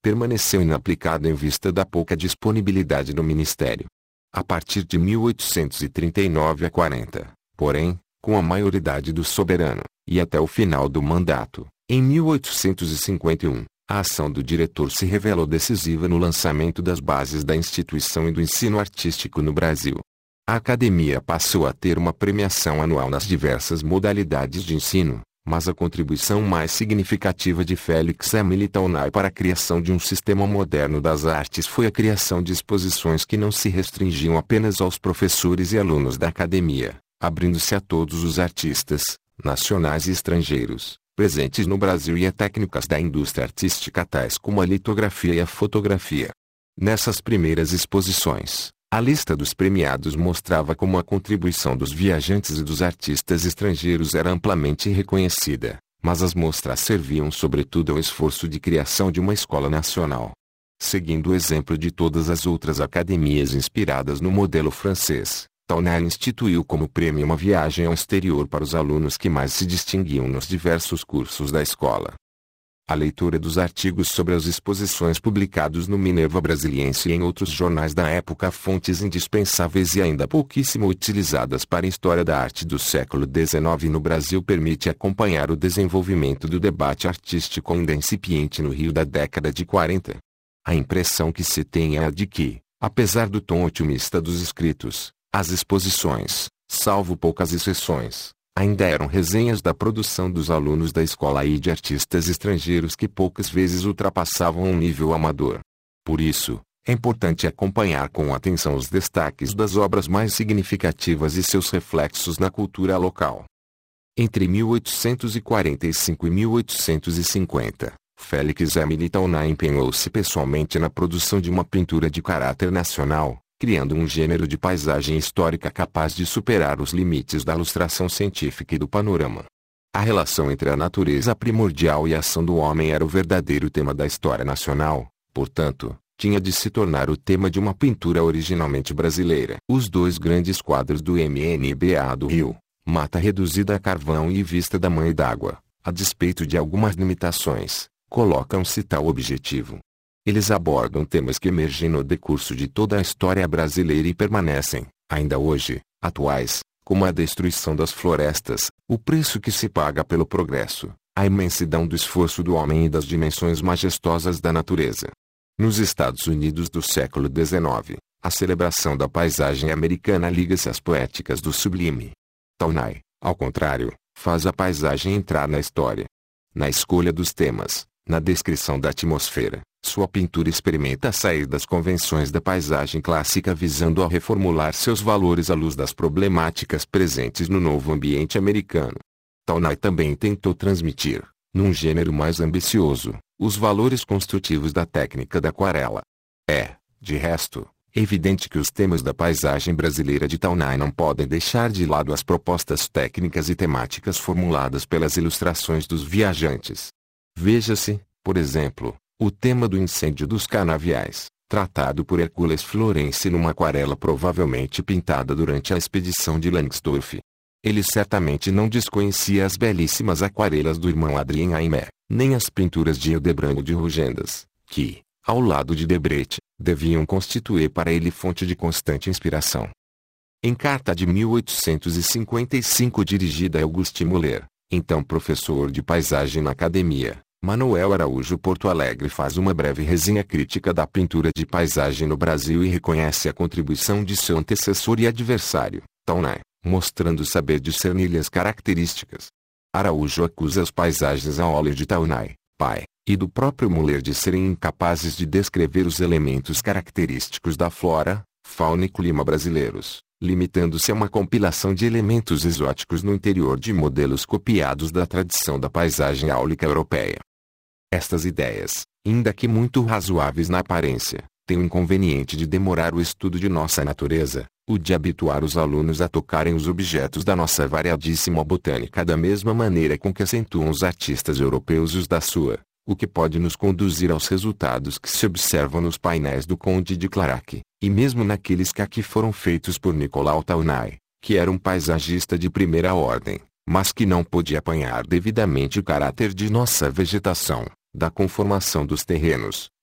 permaneceu inaplicado em vista da pouca disponibilidade do Ministério. A partir de mil oitocentos e trinta e nove a quarenta, porém, com a maioridade do soberano, e até o final do mandato, em mil oitocentos e cinquenta e um, a ação do diretor se revelou decisiva no lançamento das bases da instituição e do ensino artístico no Brasil. A academia passou a ter uma premiação anual nas diversas modalidades de ensino, mas a contribuição mais significativa de Félix Emile Taunay para a criação de um sistema moderno das artes foi a criação de exposições que não se restringiam apenas aos professores e alunos da academia, abrindo-se a todos os artistas, nacionais e estrangeiros, presentes no Brasil e a técnicas da indústria artística tais como a litografia e a fotografia. Nessas primeiras exposições, a lista dos premiados mostrava como a contribuição dos viajantes e dos artistas estrangeiros era amplamente reconhecida, mas as mostras serviam sobretudo ao esforço de criação de uma escola nacional. Seguindo o exemplo de todas as outras academias inspiradas no modelo francês, Taunay instituiu como prêmio uma viagem ao exterior para os alunos que mais se distinguiam nos diversos cursos da escola. A leitura dos artigos sobre as exposições publicados no Minerva Brasiliense e em outros jornais da época, fontes indispensáveis e ainda pouquíssimo utilizadas para a história da arte do século dezenove no Brasil, permite acompanhar o desenvolvimento do debate artístico ainda incipiente no Rio da década de quarenta. A impressão que se tem é a de que, apesar do tom otimista dos escritos, as exposições, salvo poucas exceções, ainda eram resenhas da produção dos alunos da escola e de artistas estrangeiros que poucas vezes ultrapassavam um nível amador. Por isso, é importante acompanhar com atenção os destaques das obras mais significativas e seus reflexos na cultura local. Entre mil oitocentos e quarenta e cinco e mil oitocentos e cinquenta, Félix Emile Taunay empenhou-se pessoalmente na produção de uma pintura de caráter nacional, criando um gênero de paisagem histórica capaz de superar os limites da ilustração científica e do panorama. A relação entre a natureza primordial e a ação do homem era o verdadeiro tema da história nacional, portanto, tinha de se tornar o tema de uma pintura originalmente brasileira. Os dois grandes quadros do M N B A do Rio, Mata Reduzida a Carvão e Vista da Mãe d'Água, a despeito de algumas limitações, colocam-se tal objetivo. Eles abordam temas que emergem no decurso de toda a história brasileira e permanecem, ainda hoje, atuais, como a destruição das florestas, o preço que se paga pelo progresso, a imensidão do esforço do homem e das dimensões majestosas da natureza. Nos Estados Unidos do século dezenove, a celebração da paisagem americana liga-se às poéticas do sublime. Taunay, ao contrário, faz a paisagem entrar na história. Na escolha dos temas, na descrição da atmosfera, sua pintura experimenta sair das convenções da paisagem clássica visando a reformular seus valores à luz das problemáticas presentes no novo ambiente americano. Taunay também tentou transmitir, num gênero mais ambicioso, os valores construtivos da técnica da aquarela. É, de resto, evidente que os temas da paisagem brasileira de Taunay não podem deixar de lado as propostas técnicas e temáticas formuladas pelas ilustrações dos viajantes. Veja-se, por exemplo, o tema do incêndio dos canaviais, tratado por Hercules Florence numa aquarela provavelmente pintada durante a expedição de Langsdorff. Ele certamente não desconhecia as belíssimas aquarelas do irmão Adrien Aimé, nem as pinturas de Hildebrand de Rugendas, que, ao lado de Debrecht, deviam constituir para ele fonte de constante inspiração. Em carta de mil oitocentos e cinquenta e cinco dirigida a Auguste Muller, então professor de paisagem na academia, Manuel Araújo Porto Alegre faz uma breve resenha crítica da pintura de paisagem no Brasil e reconhece a contribuição de seu antecessor e adversário, Taunay, mostrando saber discernir as características. Araújo acusa as paisagens a óleo de Taunay, pai, e do próprio Muller de serem incapazes de descrever os elementos característicos da flora, fauna e clima brasileiros, limitando-se a uma compilação de elementos exóticos no interior de modelos copiados da tradição da paisagem áulica europeia. Estas ideias, ainda que muito razoáveis na aparência, têm o inconveniente de demorar o estudo de nossa natureza, o de habituar os alunos a tocarem os objetos da nossa variadíssima botânica da mesma maneira com que acentuam os artistas europeus os da sua, o que pode nos conduzir aos resultados que se observam nos painéis do Conde de Clarac, e mesmo naqueles que aqui foram feitos por Nicolau Taunay, que era um paisagista de primeira ordem, mas que não pôde apanhar devidamente o caráter de nossa vegetação, da conformação dos terrenos,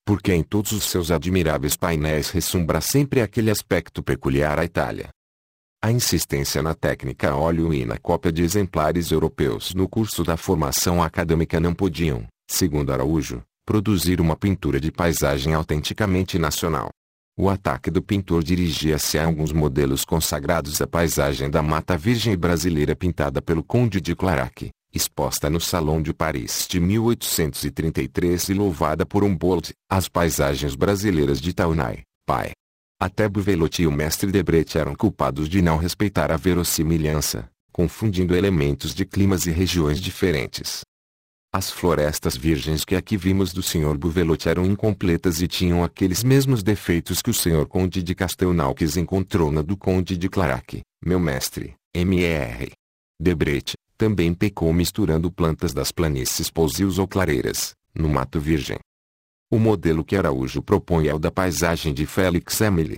porque em todos os seus admiráveis painéis ressombra sempre aquele aspecto peculiar à Itália. A insistência na técnica a óleo e na cópia de exemplares europeus no curso da formação acadêmica não podiam, segundo Araújo, produzir uma pintura de paisagem autenticamente nacional. O ataque do pintor dirigia-se a alguns modelos consagrados à paisagem da Mata Virgem brasileira pintada pelo Conde de Clarac, exposta no Salão de Paris de mil oitocentos e trinta e três e louvada por Humboldt, as paisagens brasileiras de Taunay, pai. Até Buvelot e o mestre Debrecht eram culpados de não respeitar a verossimilhança, confundindo elementos de climas e regiões diferentes. As florestas virgens que aqui vimos do senhor Buvelot eram incompletas e tinham aqueles mesmos defeitos que o senhor Conde de Castelnauques encontrou na do Conde de Clarac, meu mestre, M R Debrecht, também pecou misturando plantas das planícies pousios ou clareiras, no mato virgem. O modelo que Araújo propõe é o da paisagem de Félix Emile.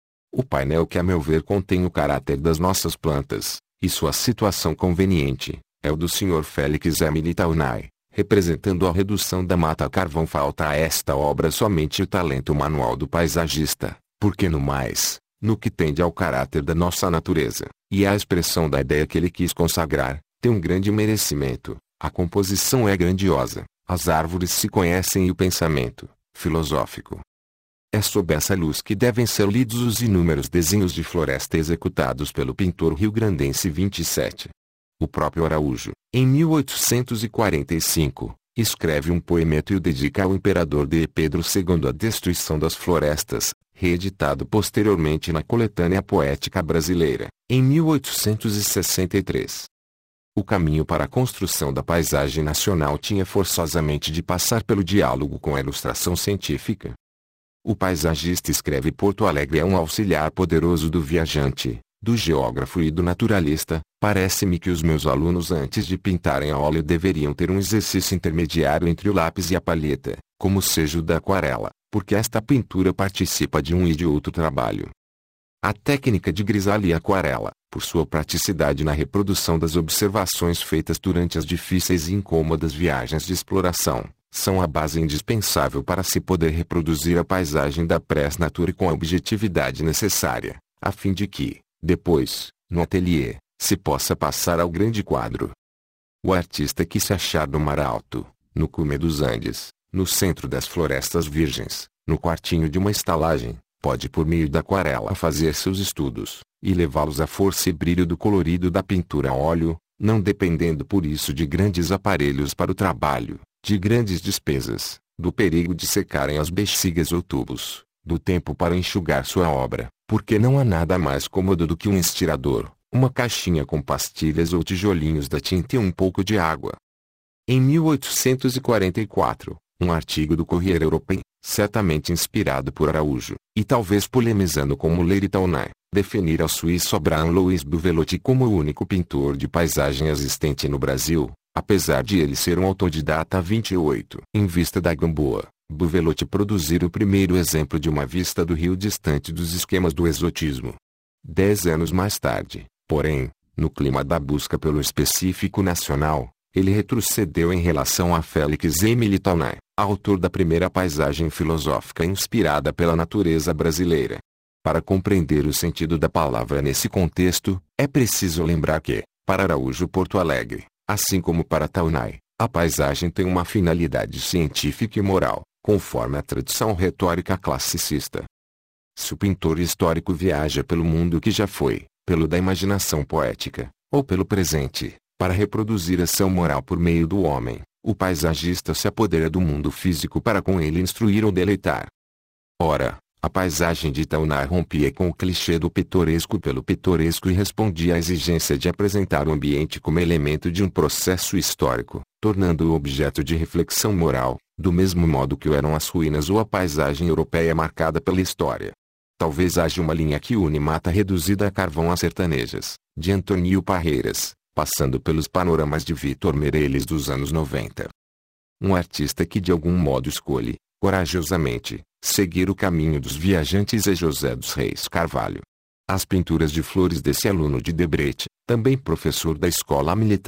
O painel que a meu ver contém o caráter das nossas plantas, e sua situação conveniente, é o do senhor Félix Emile Taunay, representando a redução da mata a carvão. Falta a esta obra somente o talento manual do paisagista, porque no mais, no que tende ao caráter da nossa natureza, e à expressão da ideia que ele quis consagrar, tem um grande merecimento. A composição é grandiosa, as árvores se conhecem e o pensamento, filosófico. É sob essa luz que devem ser lidos os inúmeros desenhos de floresta executados pelo pintor rio-grandense vinte e sete. O próprio Araújo, em mil oitocentos e quarenta e cinco, escreve um poemeto e o dedica ao imperador D. Pedro segundo a destruição das florestas, reeditado posteriormente na Coletânea Poética Brasileira, em mil oitocentos e sessenta e três. O caminho para a construção da paisagem nacional tinha forçosamente de passar pelo diálogo com a ilustração científica. O paisagista escreve Porto Alegre é um auxiliar poderoso do viajante, do geógrafo e do naturalista. Parece-me que os meus alunos antes de pintarem a óleo deveriam ter um exercício intermediário entre o lápis e a palheta, como seja o da aquarela, porque esta pintura participa de um e de outro trabalho. A técnica de grisalha e aquarela, por sua praticidade na reprodução das observações feitas durante as difíceis e incômodas viagens de exploração, são a base indispensável para se poder reproduzir a paisagem da pré-nature com a objetividade necessária, a fim de que, depois, no ateliê, se possa passar ao grande quadro. O artista que se achar no mar alto, no cume dos Andes, no centro das florestas virgens, no quartinho de uma estalagem, pode por meio da aquarela fazer seus estudos, e levá-los à força e brilho do colorido da pintura a óleo, não dependendo por isso de grandes aparelhos para o trabalho, de grandes despesas, do perigo de secarem as bexigas ou tubos, do tempo para enxugar sua obra, porque não há nada mais cômodo do que um estirador, uma caixinha com pastilhas ou tijolinhos da tinta e um pouco de água. Em mil oitocentos e quarenta e quatro, um artigo do Corriere Europeo, certamente inspirado por Araújo, e talvez polemizando com Muller e Taunay, definir ao suíço Abraham Louis Buvelot como o único pintor de paisagem existente no Brasil, apesar de ele ser um autodidata vinte e oito. Em vista da Gamboa, Buvelot produzir o primeiro exemplo de uma vista do rio distante dos esquemas do exotismo. Dez anos mais tarde, porém, no clima da busca pelo específico nacional, ele retrocedeu em relação a Félix Emile Taunay, autor da primeira paisagem filosófica inspirada pela natureza brasileira. Para compreender o sentido da palavra nesse contexto, é preciso lembrar que, para Araújo Porto Alegre, assim como para Taunay, a paisagem tem uma finalidade científica e moral, conforme a tradição retórica classicista. Se o pintor histórico viaja pelo mundo que já foi, pelo da imaginação poética, ou pelo presente, para reproduzir ação moral por meio do homem, o paisagista se apodera do mundo físico para com ele instruir ou deleitar. Ora, a paisagem de Taunay rompia com o clichê do pitoresco pelo pitoresco e respondia à exigência de apresentar o ambiente como elemento de um processo histórico, tornando-o objeto de reflexão moral, do mesmo modo que o eram as ruínas ou a paisagem europeia marcada pela história. Talvez haja uma linha que une mata reduzida a carvão às sertanejas, de Antônio Parreiras, passando pelos panoramas de Vitor Meirelles dos anos noventa. Um artista que de algum modo escolhe, corajosamente, seguir o caminho dos viajantes é José dos Reis Carvalho. As pinturas de flores desse aluno de Debrecht, também professor da escola militar,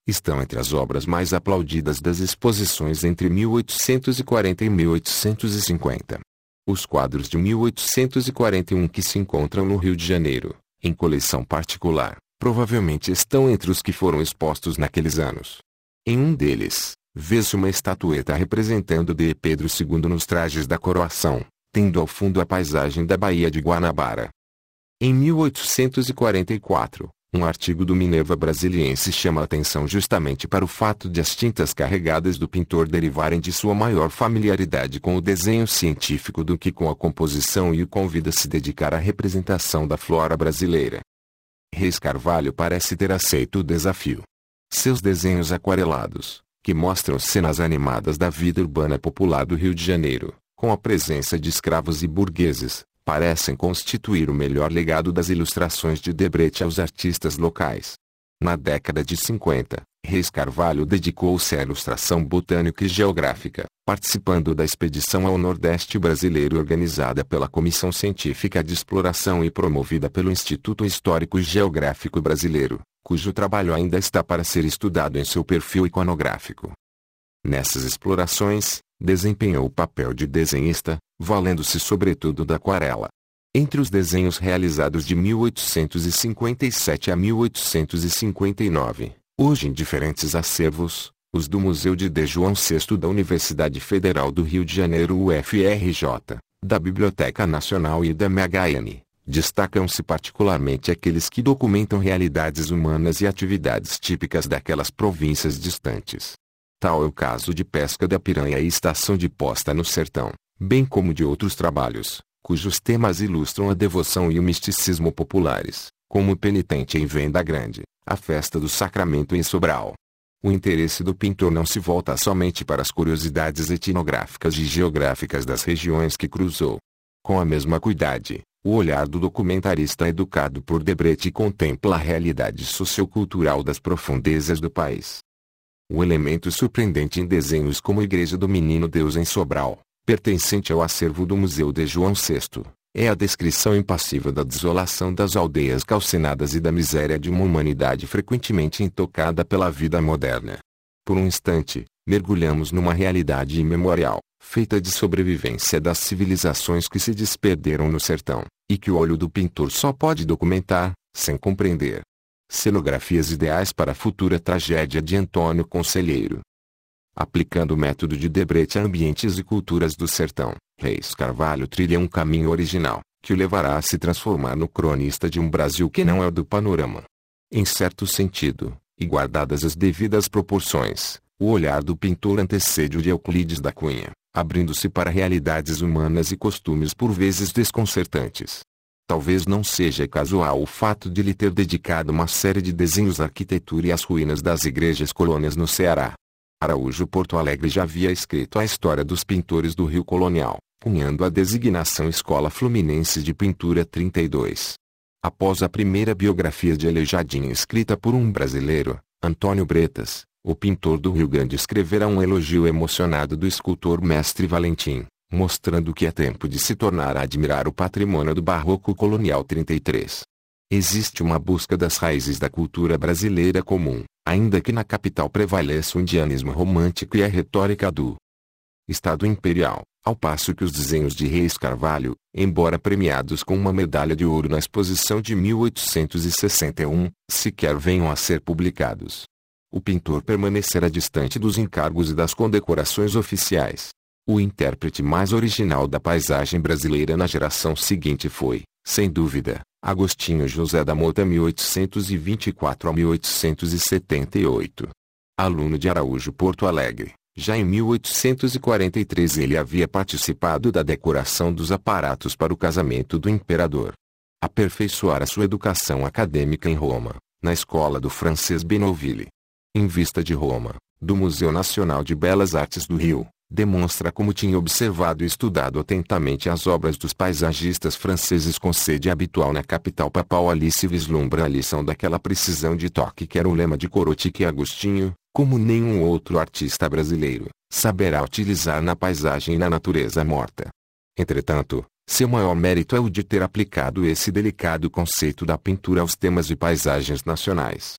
Estão entre as obras mais aplaudidas das exposições entre mil oitocentos e quarenta e mil oitocentos e cinquenta. Os quadros de mil oitocentos e quarenta e um que se encontram no Rio de Janeiro, em coleção particular, provavelmente estão entre os que foram expostos naqueles anos. Em um deles, vê-se uma estatueta representando Dom Pedro segundo nos trajes da coroação, tendo ao fundo a paisagem da Baía de Guanabara. Em mil oitocentos e quarenta e quatro, um artigo do Minerva Brasiliense chama a atenção justamente para o fato de as tintas carregadas do pintor derivarem de sua maior familiaridade com o desenho científico do que com a composição, e o convida a se dedicar à representação da flora brasileira. Reis Carvalho parece ter aceito o desafio. Seus desenhos aquarelados, que mostram cenas animadas da vida urbana popular do Rio de Janeiro, com a presença de escravos e burgueses, parecem constituir o melhor legado das ilustrações de Debrecht aos artistas locais. Na década de cinquenta, Reis Carvalho dedicou-se à ilustração botânica e geográfica, participando da expedição ao Nordeste brasileiro organizada pela Comissão Científica de Exploração e promovida pelo Instituto Histórico e Geográfico Brasileiro, cujo trabalho ainda está para ser estudado em seu perfil iconográfico. Nessas explorações, desempenhou o papel de desenhista, valendo-se sobretudo da aquarela. Entre os desenhos realizados de mil oitocentos e cinquenta e sete a mil oitocentos e cinquenta e nove, hoje em diferentes acervos, os do Museu de D. João sexto da Universidade Federal do Rio de Janeiro U F R J, da Biblioteca Nacional e da M H N, destacam-se particularmente aqueles que documentam realidades humanas e atividades típicas daquelas províncias distantes. Tal é o caso de Pesca da Piranha e Estação de Posta no Sertão, bem como de outros trabalhos, cujos temas ilustram a devoção e o misticismo populares, como o Penitente em Venda Grande, a Festa do Sacramento em Sobral. O interesse do pintor não se volta somente para as curiosidades etnográficas e geográficas das regiões que cruzou. Com a mesma acuidade, o olhar do documentarista educado por Debrecht contempla a realidade sociocultural das profundezas do país. O elemento surpreendente em desenhos como a Igreja do Menino Deus em Sobral, pertencente ao acervo do Museu de João sexto, é a descrição impassível da desolação das aldeias calcinadas e da miséria de uma humanidade frequentemente intocada pela vida moderna. Por um instante, mergulhamos numa realidade imemorial, feita de sobrevivência das civilizações que se desperderam no sertão, e que o olho do pintor só pode documentar, sem compreender. Cenografias ideais para a futura tragédia de Antônio Conselheiro. Aplicando o método de Debrecht a ambientes e culturas do sertão, Reis Carvalho trilha um caminho original, que o levará a se transformar no cronista de um Brasil que não é o do panorama. Em certo sentido, e guardadas as devidas proporções, o olhar do pintor antecede o de Euclides da Cunha, abrindo-se para realidades humanas e costumes por vezes desconcertantes. Talvez não seja casual o fato de lhe ter dedicado uma série de desenhos à arquitetura e às ruínas das igrejas colônias no Ceará. Araújo Porto Alegre já havia escrito a história dos pintores do Rio Colonial, cunhando a designação Escola Fluminense de Pintura trinta e dois. Após a primeira biografia de Aleijadinho escrita por um brasileiro, Antônio Bretas, o pintor do Rio Grande escrevera um elogio emocionado do escultor Mestre Valentim, mostrando que é tempo de se tornar a admirar o patrimônio do Barroco Colonial trinta e três. Existe uma busca das raízes da cultura brasileira comum, ainda que na capital prevaleça o indianismo romântico e a retórica do Estado Imperial, ao passo que os desenhos de Reis Carvalho, embora premiados com uma medalha de ouro na exposição de mil oitocentos e sessenta e um, sequer venham a ser publicados. O pintor permanecerá distante dos encargos e das condecorações oficiais. O intérprete mais original da paisagem brasileira na geração seguinte foi, sem dúvida, Agostinho José da Mota mil oitocentos e vinte e quatro a mil oitocentos e setenta e oito. Aluno de Araújo Porto Alegre, já em mil oitocentos e quarenta e três ele havia participado da decoração dos aparatos para o casamento do imperador. Aperfeiçoara sua educação acadêmica em Roma, na escola do francês Benouville. Em vista de Roma, do Museu Nacional de Belas Artes do Rio, demonstra como tinha observado e estudado atentamente as obras dos paisagistas franceses com sede habitual na capital papal. Ali se vislumbra a lição daquela precisão de toque que era o lema de Corotique e Agostinho, como nenhum outro artista brasileiro, saberá utilizar na paisagem e na natureza morta. Entretanto, seu maior mérito é o de ter aplicado esse delicado conceito da pintura aos temas de paisagens nacionais.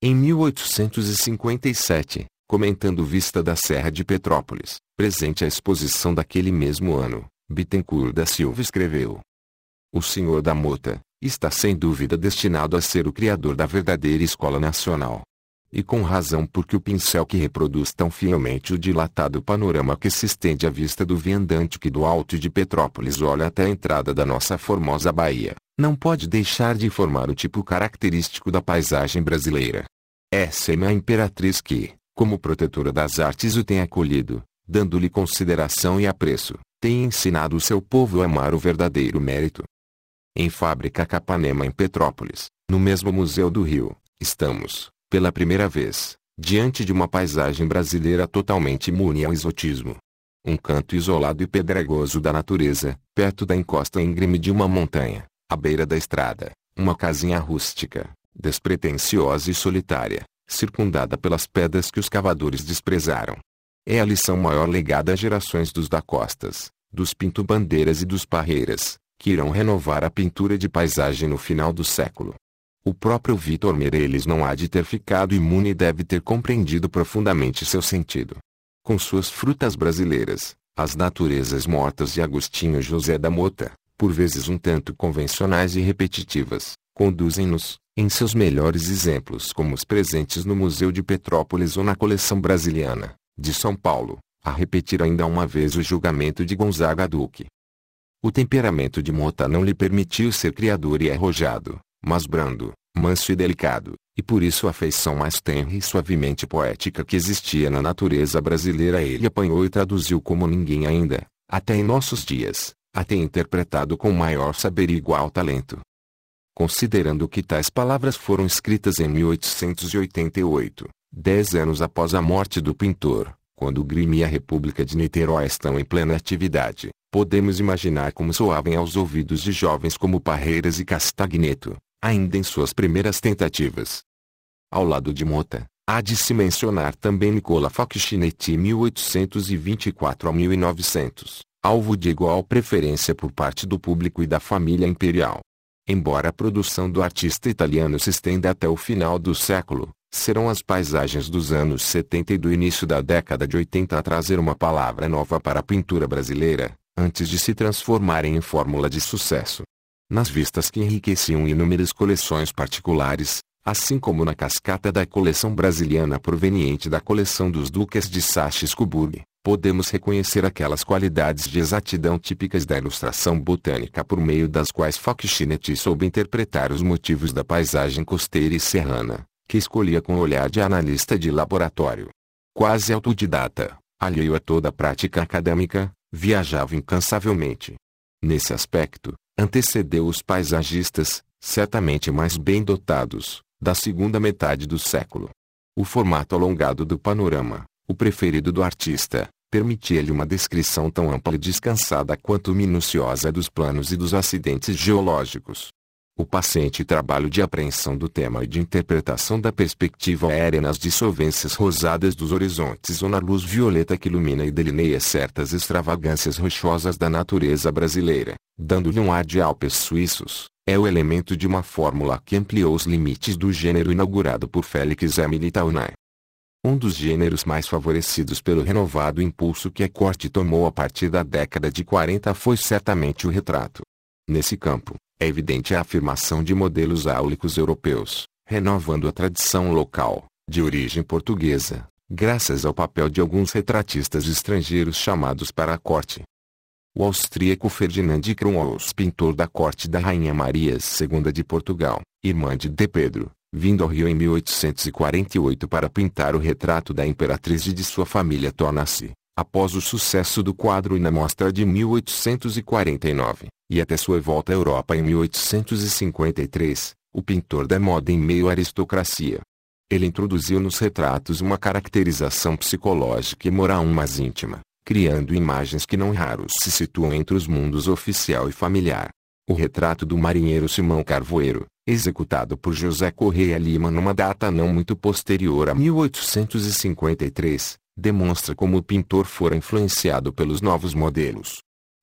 Em mil oitocentos e cinquenta e sete, comentando vista da Serra de Petrópolis, presente à exposição daquele mesmo ano, Bittencourt da Silva escreveu: "O senhor da Mota está sem dúvida destinado a ser o criador da verdadeira escola nacional. E com razão, porque o pincel que reproduz tão fielmente o dilatado panorama que se estende à vista do viandante que do alto de Petrópolis olha até a entrada da nossa formosa Bahia, não pode deixar de formar o tipo característico da paisagem brasileira. Essa é a imperatriz que, como protetora das artes, o tem acolhido, dando-lhe consideração e apreço, tem ensinado o seu povo a amar o verdadeiro mérito. Em Fábrica Capanema em Petrópolis, no mesmo Museu do Rio, estamos, pela primeira vez, diante de uma paisagem brasileira totalmente imune ao exotismo. Um canto isolado e pedregoso da natureza, perto da encosta íngreme de uma montanha, à beira da estrada, uma casinha rústica, despretensiosa e solitária, circundada pelas pedras que os cavadores desprezaram. É a lição maior legada às gerações dos da Costas, dos Pinto-Bandeiras e dos Parreiras, que irão renovar a pintura de paisagem no final do século. O próprio Vitor Meirelles não há de ter ficado imune e deve ter compreendido profundamente seu sentido. Com suas frutas brasileiras, as naturezas mortas de Agostinho José da Mota, por vezes um tanto convencionais e repetitivas, conduzem-nos, em seus melhores exemplos como os presentes no Museu de Petrópolis ou na coleção brasiliana, de São Paulo, a repetir ainda uma vez o julgamento de Gonzaga Duque. O temperamento de Mota não lhe permitiu ser criador e arrojado, mas brando, manso e delicado, e por isso a feição mais tenra e suavemente poética que existia na natureza brasileira ele apanhou e traduziu como ninguém ainda, até em nossos dias, a tem interpretado com maior saber e igual talento. Considerando que tais palavras foram escritas em mil oitocentos e oitenta e oito, dez anos após a morte do pintor, quando o Grêmio e a República de Niterói estão em plena atividade, podemos imaginar como soavam aos ouvidos de jovens como Parreiras e Castagneto, ainda em suas primeiras tentativas. Ao lado de Mota, há de se mencionar também Nicola Facchinetti mil oitocentos e vinte e quatro a mil e novecentos, alvo de igual preferência por parte do público e da família imperial. Embora a produção do artista italiano se estenda até o final do século, serão as paisagens dos anos setenta e do início da década de oitenta a trazer uma palavra nova para a pintura brasileira, antes de se transformarem em fórmula de sucesso. Nas vistas que enriqueciam inúmeras coleções particulares, assim como na cascata da coleção brasiliana proveniente da coleção dos duques de Saxe-Coburgo, podemos reconhecer aquelas qualidades de exatidão típicas da ilustração botânica por meio das quais Facchinetti soube interpretar os motivos da paisagem costeira e serrana, que escolhia com o olhar de analista de laboratório. Quase autodidata, alheio a toda a prática acadêmica, viajava incansavelmente. Nesse aspecto, antecedeu os paisagistas, certamente mais bem dotados, da segunda metade do século. O formato alongado do panorama, o preferido do artista, permitia-lhe uma descrição tão ampla e descansada quanto minuciosa dos planos e dos acidentes geológicos. O paciente trabalho de apreensão do tema e de interpretação da perspectiva aérea nas dissolvências rosadas dos horizontes ou na luz violeta que ilumina e delineia certas extravagâncias rochosas da natureza brasileira, dando-lhe um ar de Alpes suíços, é o elemento de uma fórmula que ampliou os limites do gênero inaugurado por Félix Émile Taunay. Um dos gêneros mais favorecidos pelo renovado impulso que a corte tomou a partir da década de quarenta foi certamente o retrato. Nesse campo, é evidente a afirmação de modelos áulicos europeus, renovando a tradição local, de origem portuguesa, graças ao papel de alguns retratistas estrangeiros chamados para a corte. O austríaco Ferdinand de Cromwell, pintor da corte da Rainha Maria segunda de Portugal, irmã de D. Pedro, vindo ao Rio em mil oitocentos e quarenta e oito para pintar o retrato da imperatriz e de sua família, torna-se, após o sucesso do quadro e na mostra de mil oitocentos e quarenta e nove, e até sua volta à Europa em mil oitocentos e cinquenta e três, o pintor da moda em meio à aristocracia. Ele introduziu nos retratos uma caracterização psicológica e moral mais íntima, criando imagens que não raros se situam entre os mundos oficial e familiar. O retrato do marinheiro Simão Carvoeiro, executado por José Correia Lima numa data não muito posterior a mil oitocentos e cinquenta e três, demonstra como o pintor fora influenciado pelos novos modelos.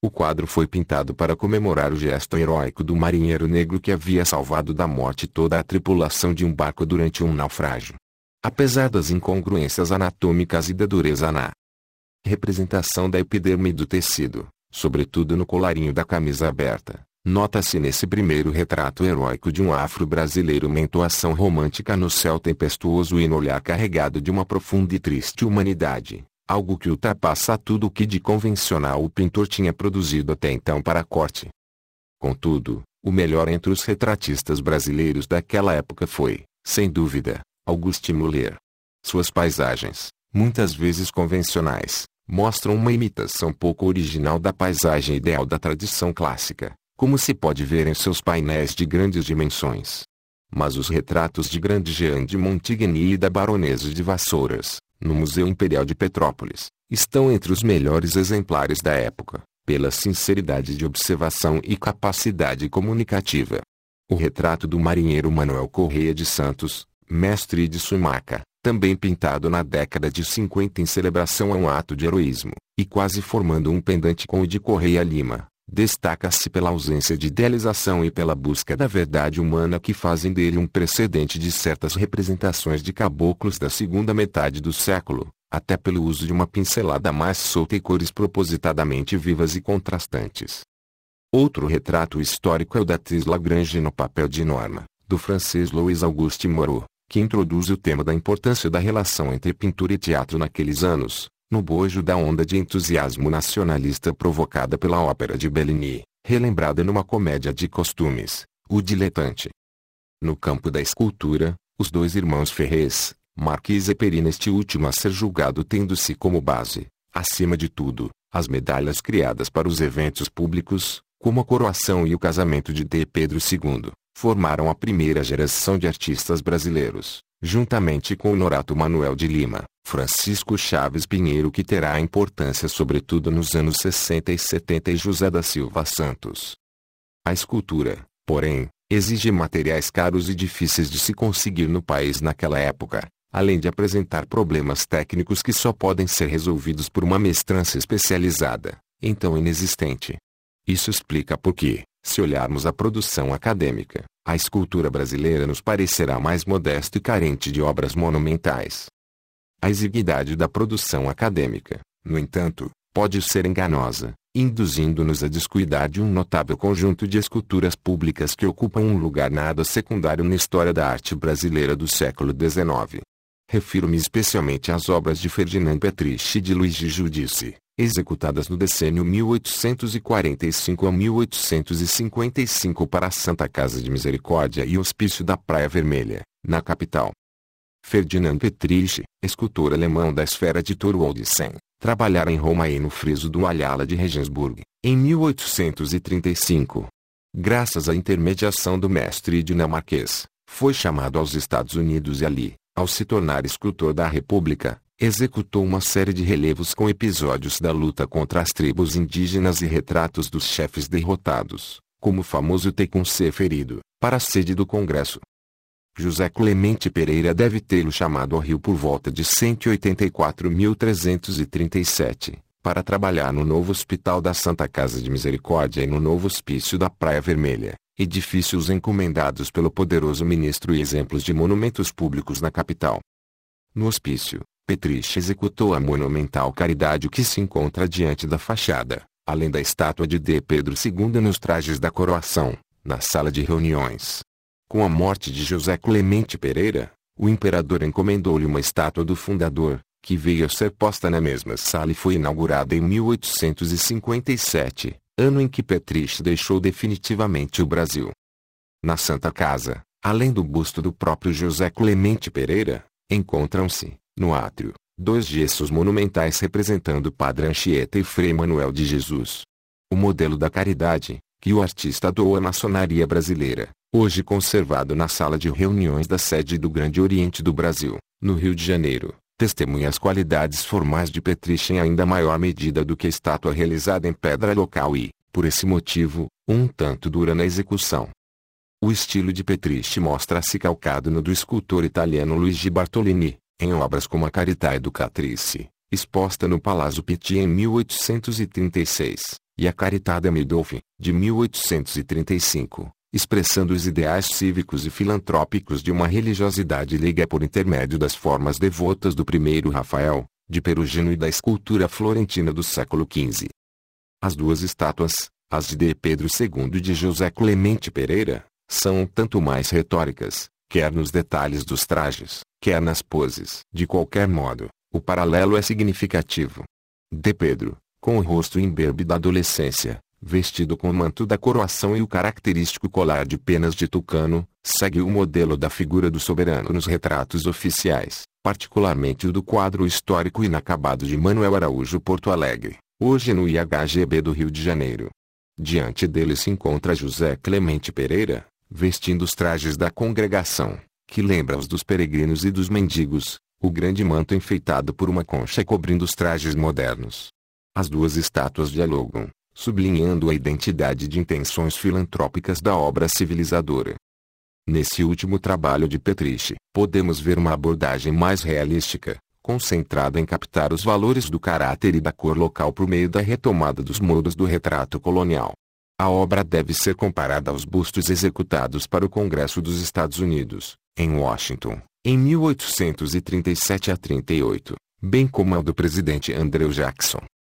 O quadro foi pintado para comemorar o gesto heróico do marinheiro negro que havia salvado da morte toda a tripulação de um barco durante um naufrágio. Apesar das incongruências anatômicas e da dureza na representação da epiderme do tecido, sobretudo no colarinho da camisa aberta, nota-se nesse primeiro retrato heróico de um afro-brasileiro uma entoação romântica no céu tempestuoso e no olhar carregado de uma profunda e triste humanidade, algo que ultrapassa tudo o que de convencional o pintor tinha produzido até então para a corte. Contudo, o melhor entre os retratistas brasileiros daquela época foi, sem dúvida, Auguste Muller. Suas paisagens, muitas vezes convencionais, mostram uma imitação pouco original da paisagem ideal da tradição clássica, como se pode ver em seus painéis de grandes dimensões. Mas os retratos de Grande Jean de Montigny e da Baronesa de Vassouras, no Museu Imperial de Petrópolis, estão entre os melhores exemplares da época, pela sinceridade de observação e capacidade comunicativa. O retrato do marinheiro Manuel Correia de Santos, mestre de Sumaca, também pintado na década de cinquenta em celebração a um ato de heroísmo, e quase formando um pendante com o de Correia Lima, destaca-se pela ausência de idealização e pela busca da verdade humana que fazem dele um precedente de certas representações de caboclos da segunda metade do século, até pelo uso de uma pincelada mais solta e cores propositadamente vivas e contrastantes. Outro retrato histórico é o da atriz Lagrange no papel de Norma, do francês Louis Auguste Moreau, que introduz o tema da importância da relação entre pintura e teatro naqueles anos, no bojo da onda de entusiasmo nacionalista provocada pela ópera de Bellini, relembrada numa comédia de costumes, O Dilettante. No campo da escultura, os dois irmãos Ferrez, Marquis e Peri, neste último a ser julgado tendo-se como base, acima de tudo, as medalhas criadas para os eventos públicos, como a coroação e o casamento de D. Pedro segundo, formaram a primeira geração de artistas brasileiros, juntamente com Honorato Manuel de Lima, Francisco Chaves Pinheiro, que terá importância sobretudo nos anos sessenta e setenta, e José da Silva Santos. A escultura, porém, exige materiais caros e difíceis de se conseguir no país naquela época, além de apresentar problemas técnicos que só podem ser resolvidos por uma mestrança especializada, então inexistente. Isso explica por que, se olharmos a produção acadêmica, a escultura brasileira nos parecerá mais modesta e carente de obras monumentais. A exiguidade da produção acadêmica, no entanto, pode ser enganosa, induzindo-nos a descuidar de um notável conjunto de esculturas públicas que ocupam um lugar nada secundário na história da arte brasileira do século dezenove. Refiro-me especialmente às obras de Ferdinand Petrich e de Luiz de Giudice, executadas no decênio mil oitocentos e quarenta e cinco a mil oitocentos e cinquenta e cinco para a Santa Casa de Misericórdia e Hospício da Praia Vermelha, na capital. Ferdinand Petrich, escultor alemão da esfera de Thorwaldsen, trabalhara em Roma e no friso do Ayala de Regensburg, em mil oitocentos e trinta e cinco. Graças à intermediação do mestre dinamarquês, foi chamado aos Estados Unidos e ali, ao se tornar escultor da República, executou uma série de relevos com episódios da luta contra as tribos indígenas e retratos dos chefes derrotados, como o famoso Tecumseh ferido, para a sede do Congresso. José Clemente Pereira deve tê-lo chamado ao Rio por volta de cento e oitenta e quatro a mil trezentos e trinta e sete, para trabalhar no novo Hospital da Santa Casa de Misericórdia e no novo Hospício da Praia Vermelha, edifícios encomendados pelo poderoso ministro e exemplos de monumentos públicos na capital. No hospício, Petrich executou a monumental Caridade que se encontra diante da fachada, além da estátua de D. Pedro segundo nos trajes da coroação, na sala de reuniões. Com a morte de José Clemente Pereira, o imperador encomendou-lhe uma estátua do fundador, que veio a ser posta na mesma sala e foi inaugurada em mil oitocentos e cinquenta e sete, ano em que Petrich deixou definitivamente o Brasil. Na Santa Casa, além do busto do próprio José Clemente Pereira, encontram-se, no átrio, dois gessos monumentais representando Padre Anchieta e Frei Manuel de Jesus. O modelo da Caridade, que o artista doou à maçonaria brasileira, hoje conservado na sala de reuniões da sede do Grande Oriente do Brasil, no Rio de Janeiro, testemunha as qualidades formais de Petrich em ainda maior medida do que a estátua realizada em pedra local e, por esse motivo, um tanto dura na execução. O estilo de Petrich mostra-se calcado no do escultor italiano Luigi Bartolini, em obras como a Carità Educatrice, exposta no Palazzo Pitti em mil oitocentos e trinta e seis, e a Carità Medolfi, de mil oitocentos e trinta e cinco, expressando os ideais cívicos e filantrópicos de uma religiosidade leiga por intermédio das formas devotas do primeiro Rafael, de Perugino e da escultura florentina do século quinze. As duas estátuas, as de D. Pedro segundo e de José Clemente Pereira, são um tanto mais retóricas, quer nos detalhes dos trajes, quer nas poses. De qualquer modo, o paralelo é significativo. D. Pedro, com o rosto imberbe da adolescência, vestido com o manto da coroação e o característico colar de penas de tucano, segue o modelo da figura do soberano nos retratos oficiais, particularmente o do quadro histórico inacabado de Manuel Araújo Porto Alegre, hoje no I H G B do Rio de Janeiro. Diante dele se encontra José Clemente Pereira, vestindo os trajes da congregação, que lembra os dos peregrinos e dos mendigos, o grande manto enfeitado por uma concha cobrindo os trajes modernos. As duas estátuas dialogam, sublinhando a identidade de intenções filantrópicas da obra civilizadora. Nesse último trabalho de Petrich, podemos ver uma abordagem mais realística, concentrada em captar os valores do caráter e da cor local por meio da retomada dos moldes do retrato colonial. A obra deve ser comparada aos bustos executados para o Congresso dos Estados Unidos, em Washington, em mil oitocentos e trinta e sete a trinta e oito, bem como ao do presidente Andrew Jackson.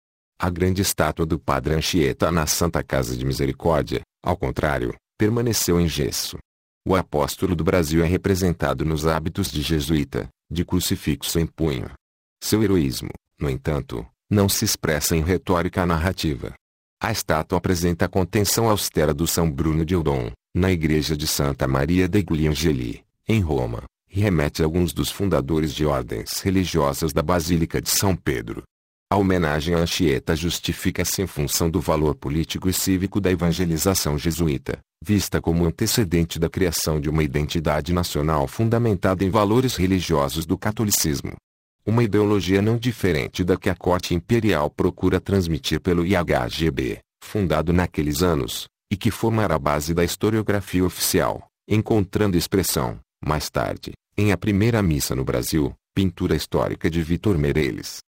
A grande estátua do Padre Anchieta na Santa Casa de Misericórdia, ao contrário, permaneceu em gesso. O apóstolo do Brasil é representado nos hábitos de jesuíta, de crucifixo em punho. Seu heroísmo, no entanto, não se expressa em retórica narrativa. A estátua apresenta a contenção austera do São Bruno de Odon, na igreja de Santa Maria degli Angeli, em Roma, e remete a alguns dos fundadores de ordens religiosas da Basílica de São Pedro. A homenagem a Anchieta justifica-se em função do valor político e cívico da evangelização jesuíta, vista como antecedente da criação de uma identidade nacional fundamentada em valores religiosos do catolicismo. Uma ideologia não diferente da que a corte imperial procura transmitir pelo I H G B, fundado naqueles anos, e que formará a base da historiografia oficial, encontrando expressão, mais tarde, em A Primeira Missa no Brasil, pintura histórica de Vitor Meirelles.